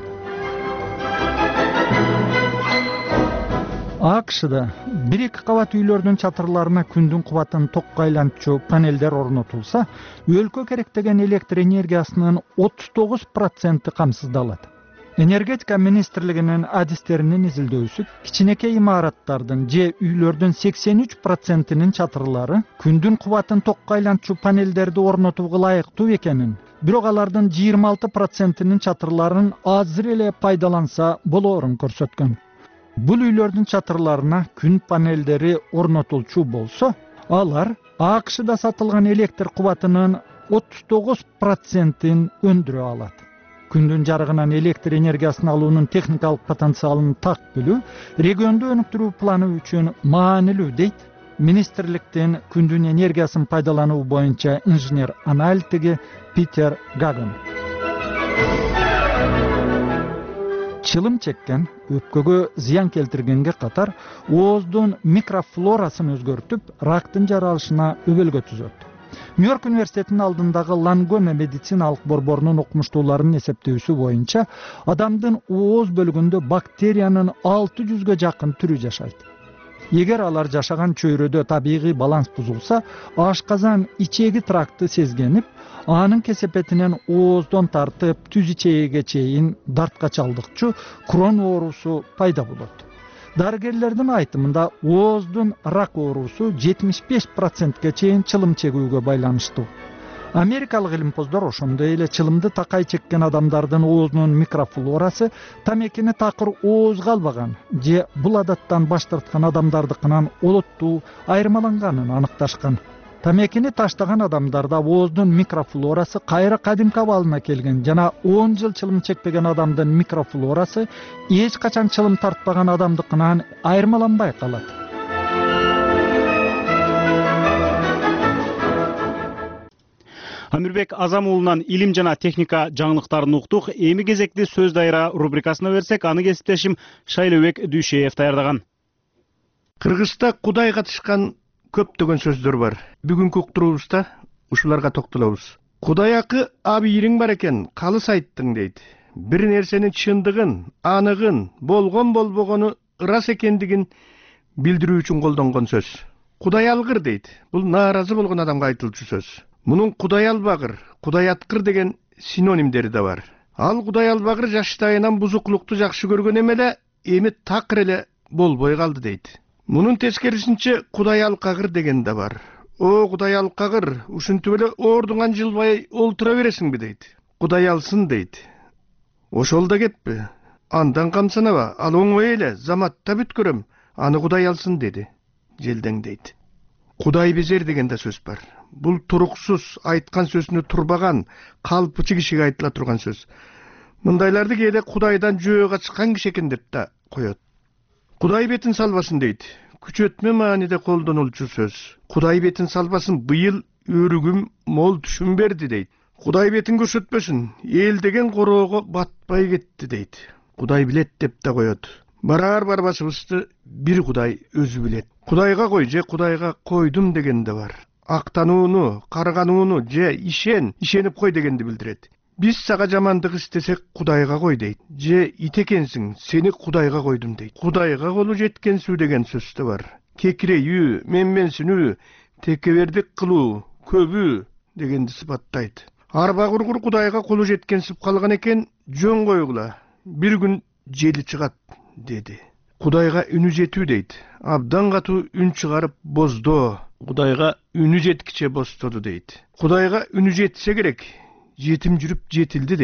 АКШда бир-эки кабат үйлөрдүн чатырларына күндүн кубатын токко айлантчу панелдер орнотулса, өлкө керектеген электр энергиясынын отуз тогуз проценти камсыздалат. Энергетика министрлигинин адистеринин изилдөөсү кичинекей имараттардын же үйлөрдүн сексен үч процентинин чатырлары күндүн кубатын токко айлантчу панелдерди орнотууга ылайыктуу экенин, бирок алардын жыйырма алты процентинин чатырларын азыр эле пайдаланса болоорун көрсөткөн. Бул үйлөрдүн чатырларына күн панелдери орнотулчу болсо, алар АКШда сатылган электр кубатынын отуз тогуз процентин өндүрө алат. Күндүн жарыгынан электр энергиясын алуунун техникалык потенциалын так билүү регионду өнүктүрүү планы үчүн маанилүү дейт министрликтин күндүн энергиясын пайдалануу боюнча инженер-аналитиги Питер Гаган. Чылым чеккен, өпкөгө зыян келтиргенге катар, ооздун микрофлорасын өзгөртүп, рактын жаралышына өбөлгө түзөт. Нью-Йорк университетинин алдындагы Лангоне медициналык борборунун окумуштууларынын эсептөөсү боюнча, адамдын ооз бөлүгүндө бактериянын алты жүзгө жакын түрү жашайт. Эгер алар жашаган чөйрөдө табигый баланс бузулса, ашказан ичеги тракты сезгенип, анын кесепетинен ооздон тартып түз ичегиге чейин дарткачалдыкчу крон оорусу пайда болот. Дарыгерлердин айтымында ооздун рак оорусу жетимиш беш процентке чейин чылым чегүүгө байланыштуу. Америкалык илимпоздор ошондой эле чылымды такай чеккен адамдардын оозунун микрофлорасы тамекини такыр оозго албаган же бул адаттан баш тарткан адамдардыкынан олоттуу айырмаланганын аныкташкан. Тамекини таштаган адамдарда ооздун микрофлорасы кайра кадимки абалына келген жана он жыл чылым чекпеген адамдын микрофлорасы эч качан чылым тартпаган адамдыкынан айырмаланбай калат.
Амирбек Азам уулунан илим жана техника жаңылыктарын уктук. Эми кезекти сөз дайра рубрикасына берсек, аны кесиптешим Шайлыбек Дүйшеев даярдаган.
Кыргызста Кудай катышкан көптөгөн сөздөр бар. Бүгүнкү уктуруубузда ушуларга токтолобуз. Кудайакы абийириң бар экен, калыс айттың дейт. Бир нерсенин чындыгын, аныгын, болгон болбогону ырас экендигин билдирүү үчүн колдонгон сөз. Кудай алгыр дейт. Бул нааразы болгон адамга айтылчу сөз. Мунун Кудай албагыр, Кудай аткыр деген синонимдери да бар. Ал Кудай албагыр жаштайынан бузуклукту жакшы көргөн эмеле, эми такыр эле болбой калды дейт. Мунун тескерисинче Кудай алкагыр деген да бар. О, Кудай алкагыр, ушинтип эле оордуңан жылбай олтура бересиңби дейт. Кудай алсын дейт. Ошол да кетпи. Андан камсанаба, ал оңой эле, заматта бүткөрөм, аны Кудай алсын деди. Желдең дейт. Кудай безер деген да сөз бар. Бул туруксуз, айткан сөзүнө турбаган, калпычы кишиге айтыла турган сөз. Мындайларды кээде Кудайдан жөө качкан киши экен деп да коет. Кудай бетин салбасын дейт. Күчөтмө мааниде колдонулчу сөз. Кудай бетин салбасын, быйыл өрүгүм мол түшүм берди дейт. Кудай бетин көрсөтпөсүн, эл деген короого батпай кетти дейт. Кудай билет деп да коет. Барар барбашыбызды бир Кудай өзү билет. Кудайга кой же Кудайга койдум деген да бар. Актанууну, карганууну же ишен, ишенип кой дегенди билдирет. Биз сага жамандык истесек Кудайга кой дейт. Же ит экенсиң, сени Кудайга койдум дейт. Кудайга колу жеткенсүү деген сөз да бар. Кекирейүү, менменсинүү, текебердик кылуу, көбүү дегенди сыпаттайт. Арба кургур Кудайга колу жеткенсип калган экен, жөн койгула. Бир күн жели чыгат деди. Кудайга үнү жетүү дейт. Абдан катуу үн чыгарып боздо. Кудайга үнү жеткиче бостоду дейт. Кудайга үнү жетсе керек, жетим жүрүп жетилди дейт.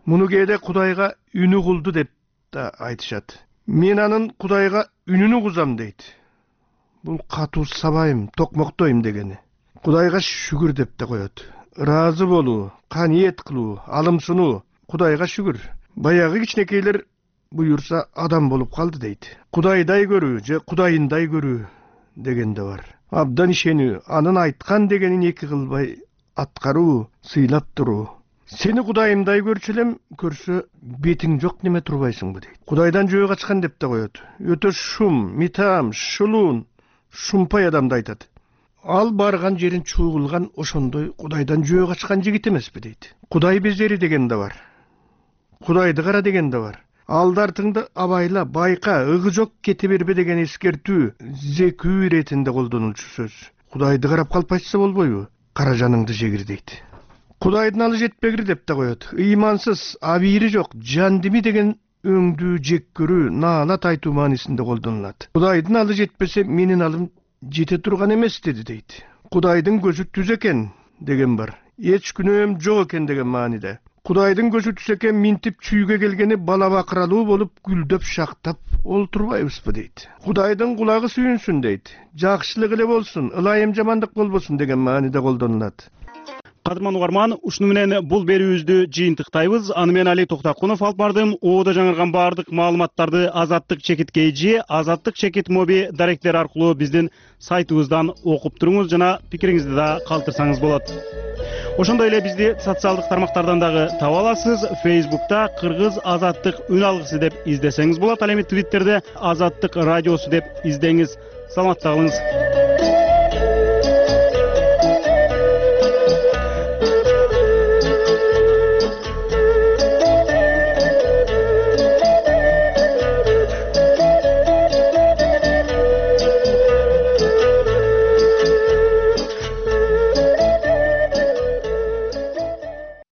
Муну кээде Кудайга үнү кулду деп да айтышат. Мен анын Кудайга үнүнү кузам дейт. Бул катуу сабайым, токмоктойм дегени. Кудайга шүгүр деп да коет. Ыраазы болуу, каниет кылуу, алымсынуу. Кудайга шүгүр. Баягы кичинекейлер буюрса адам болуп калды дейт. Кудайдай көрүү же Кудайындай көрүү деген да бар. Абдан ишенүү, анын айткан дегенин эки кылбай аткаруу, сыйлап туруу. Сени Кудайымдай көрчү элем, көрсө бетиң жок неме турбайсыңбы дейт. Кудайдан жөө качкан деп да коет. Өтө шум, митам, шулуун, шумпай адамды айтат. Ал барган жерин чуугулган ошондой Кудайдан жөө качкан жигит эмеспи дейт. Кудай безери деген да бар. Кудайды кара деген да бар. Алдартыңды абайла, байка, ыгы жок кете бербе деген эскертүү, зекүү иретинде колдонулчу сөз. Кудайды карап калпайса болбойбу? Кара жаныңды жегир дейт. Кудайдын алы жетпегир деп да коет. Ыймансыз, абийири жок, жандими деген өңдүү жек көрүү, наалат айтуу маанисинде колдонулат. Кудайдын алы жетпесе, менин алым жете турган эмес деди дейт. Кудайдын көзү түз экен деген бар. Эч күнөөм жок экен деген мааниде. Кудайдын көзү түз экен, минтип чүйгө келгени бала бакыралуу болуп гүлдөп шактап олтурбайбызбы дейт. Кудайдын кулагы сүйүнсүн дейт. Жакшылык эле болсун, ылайым жамандык болбосун деген мааниде колдонулат.
Кадырман угарман, ушуну менен бул берүүбүздү жыйынтыктайбыз. Аны мен Али Токтакунов алып бардым. Оодо жаңырган баардык маалыматтарды Азаттык чекит кейжи, Азаттык чекит моби даректер аркылуу биздин сайтыбыздан окуп туруңуз жана пикириңизди да калтырсаңыз болот. Ошондой эле бизди социалдык тармактардан дагы таба аласыз. Facebook'та Кыргыз Азаттык үн алгысы деп издесеңиз болот. Ал эми Twitter'де Азаттык радиосу деп издеңиз. Саламатта калыңыз.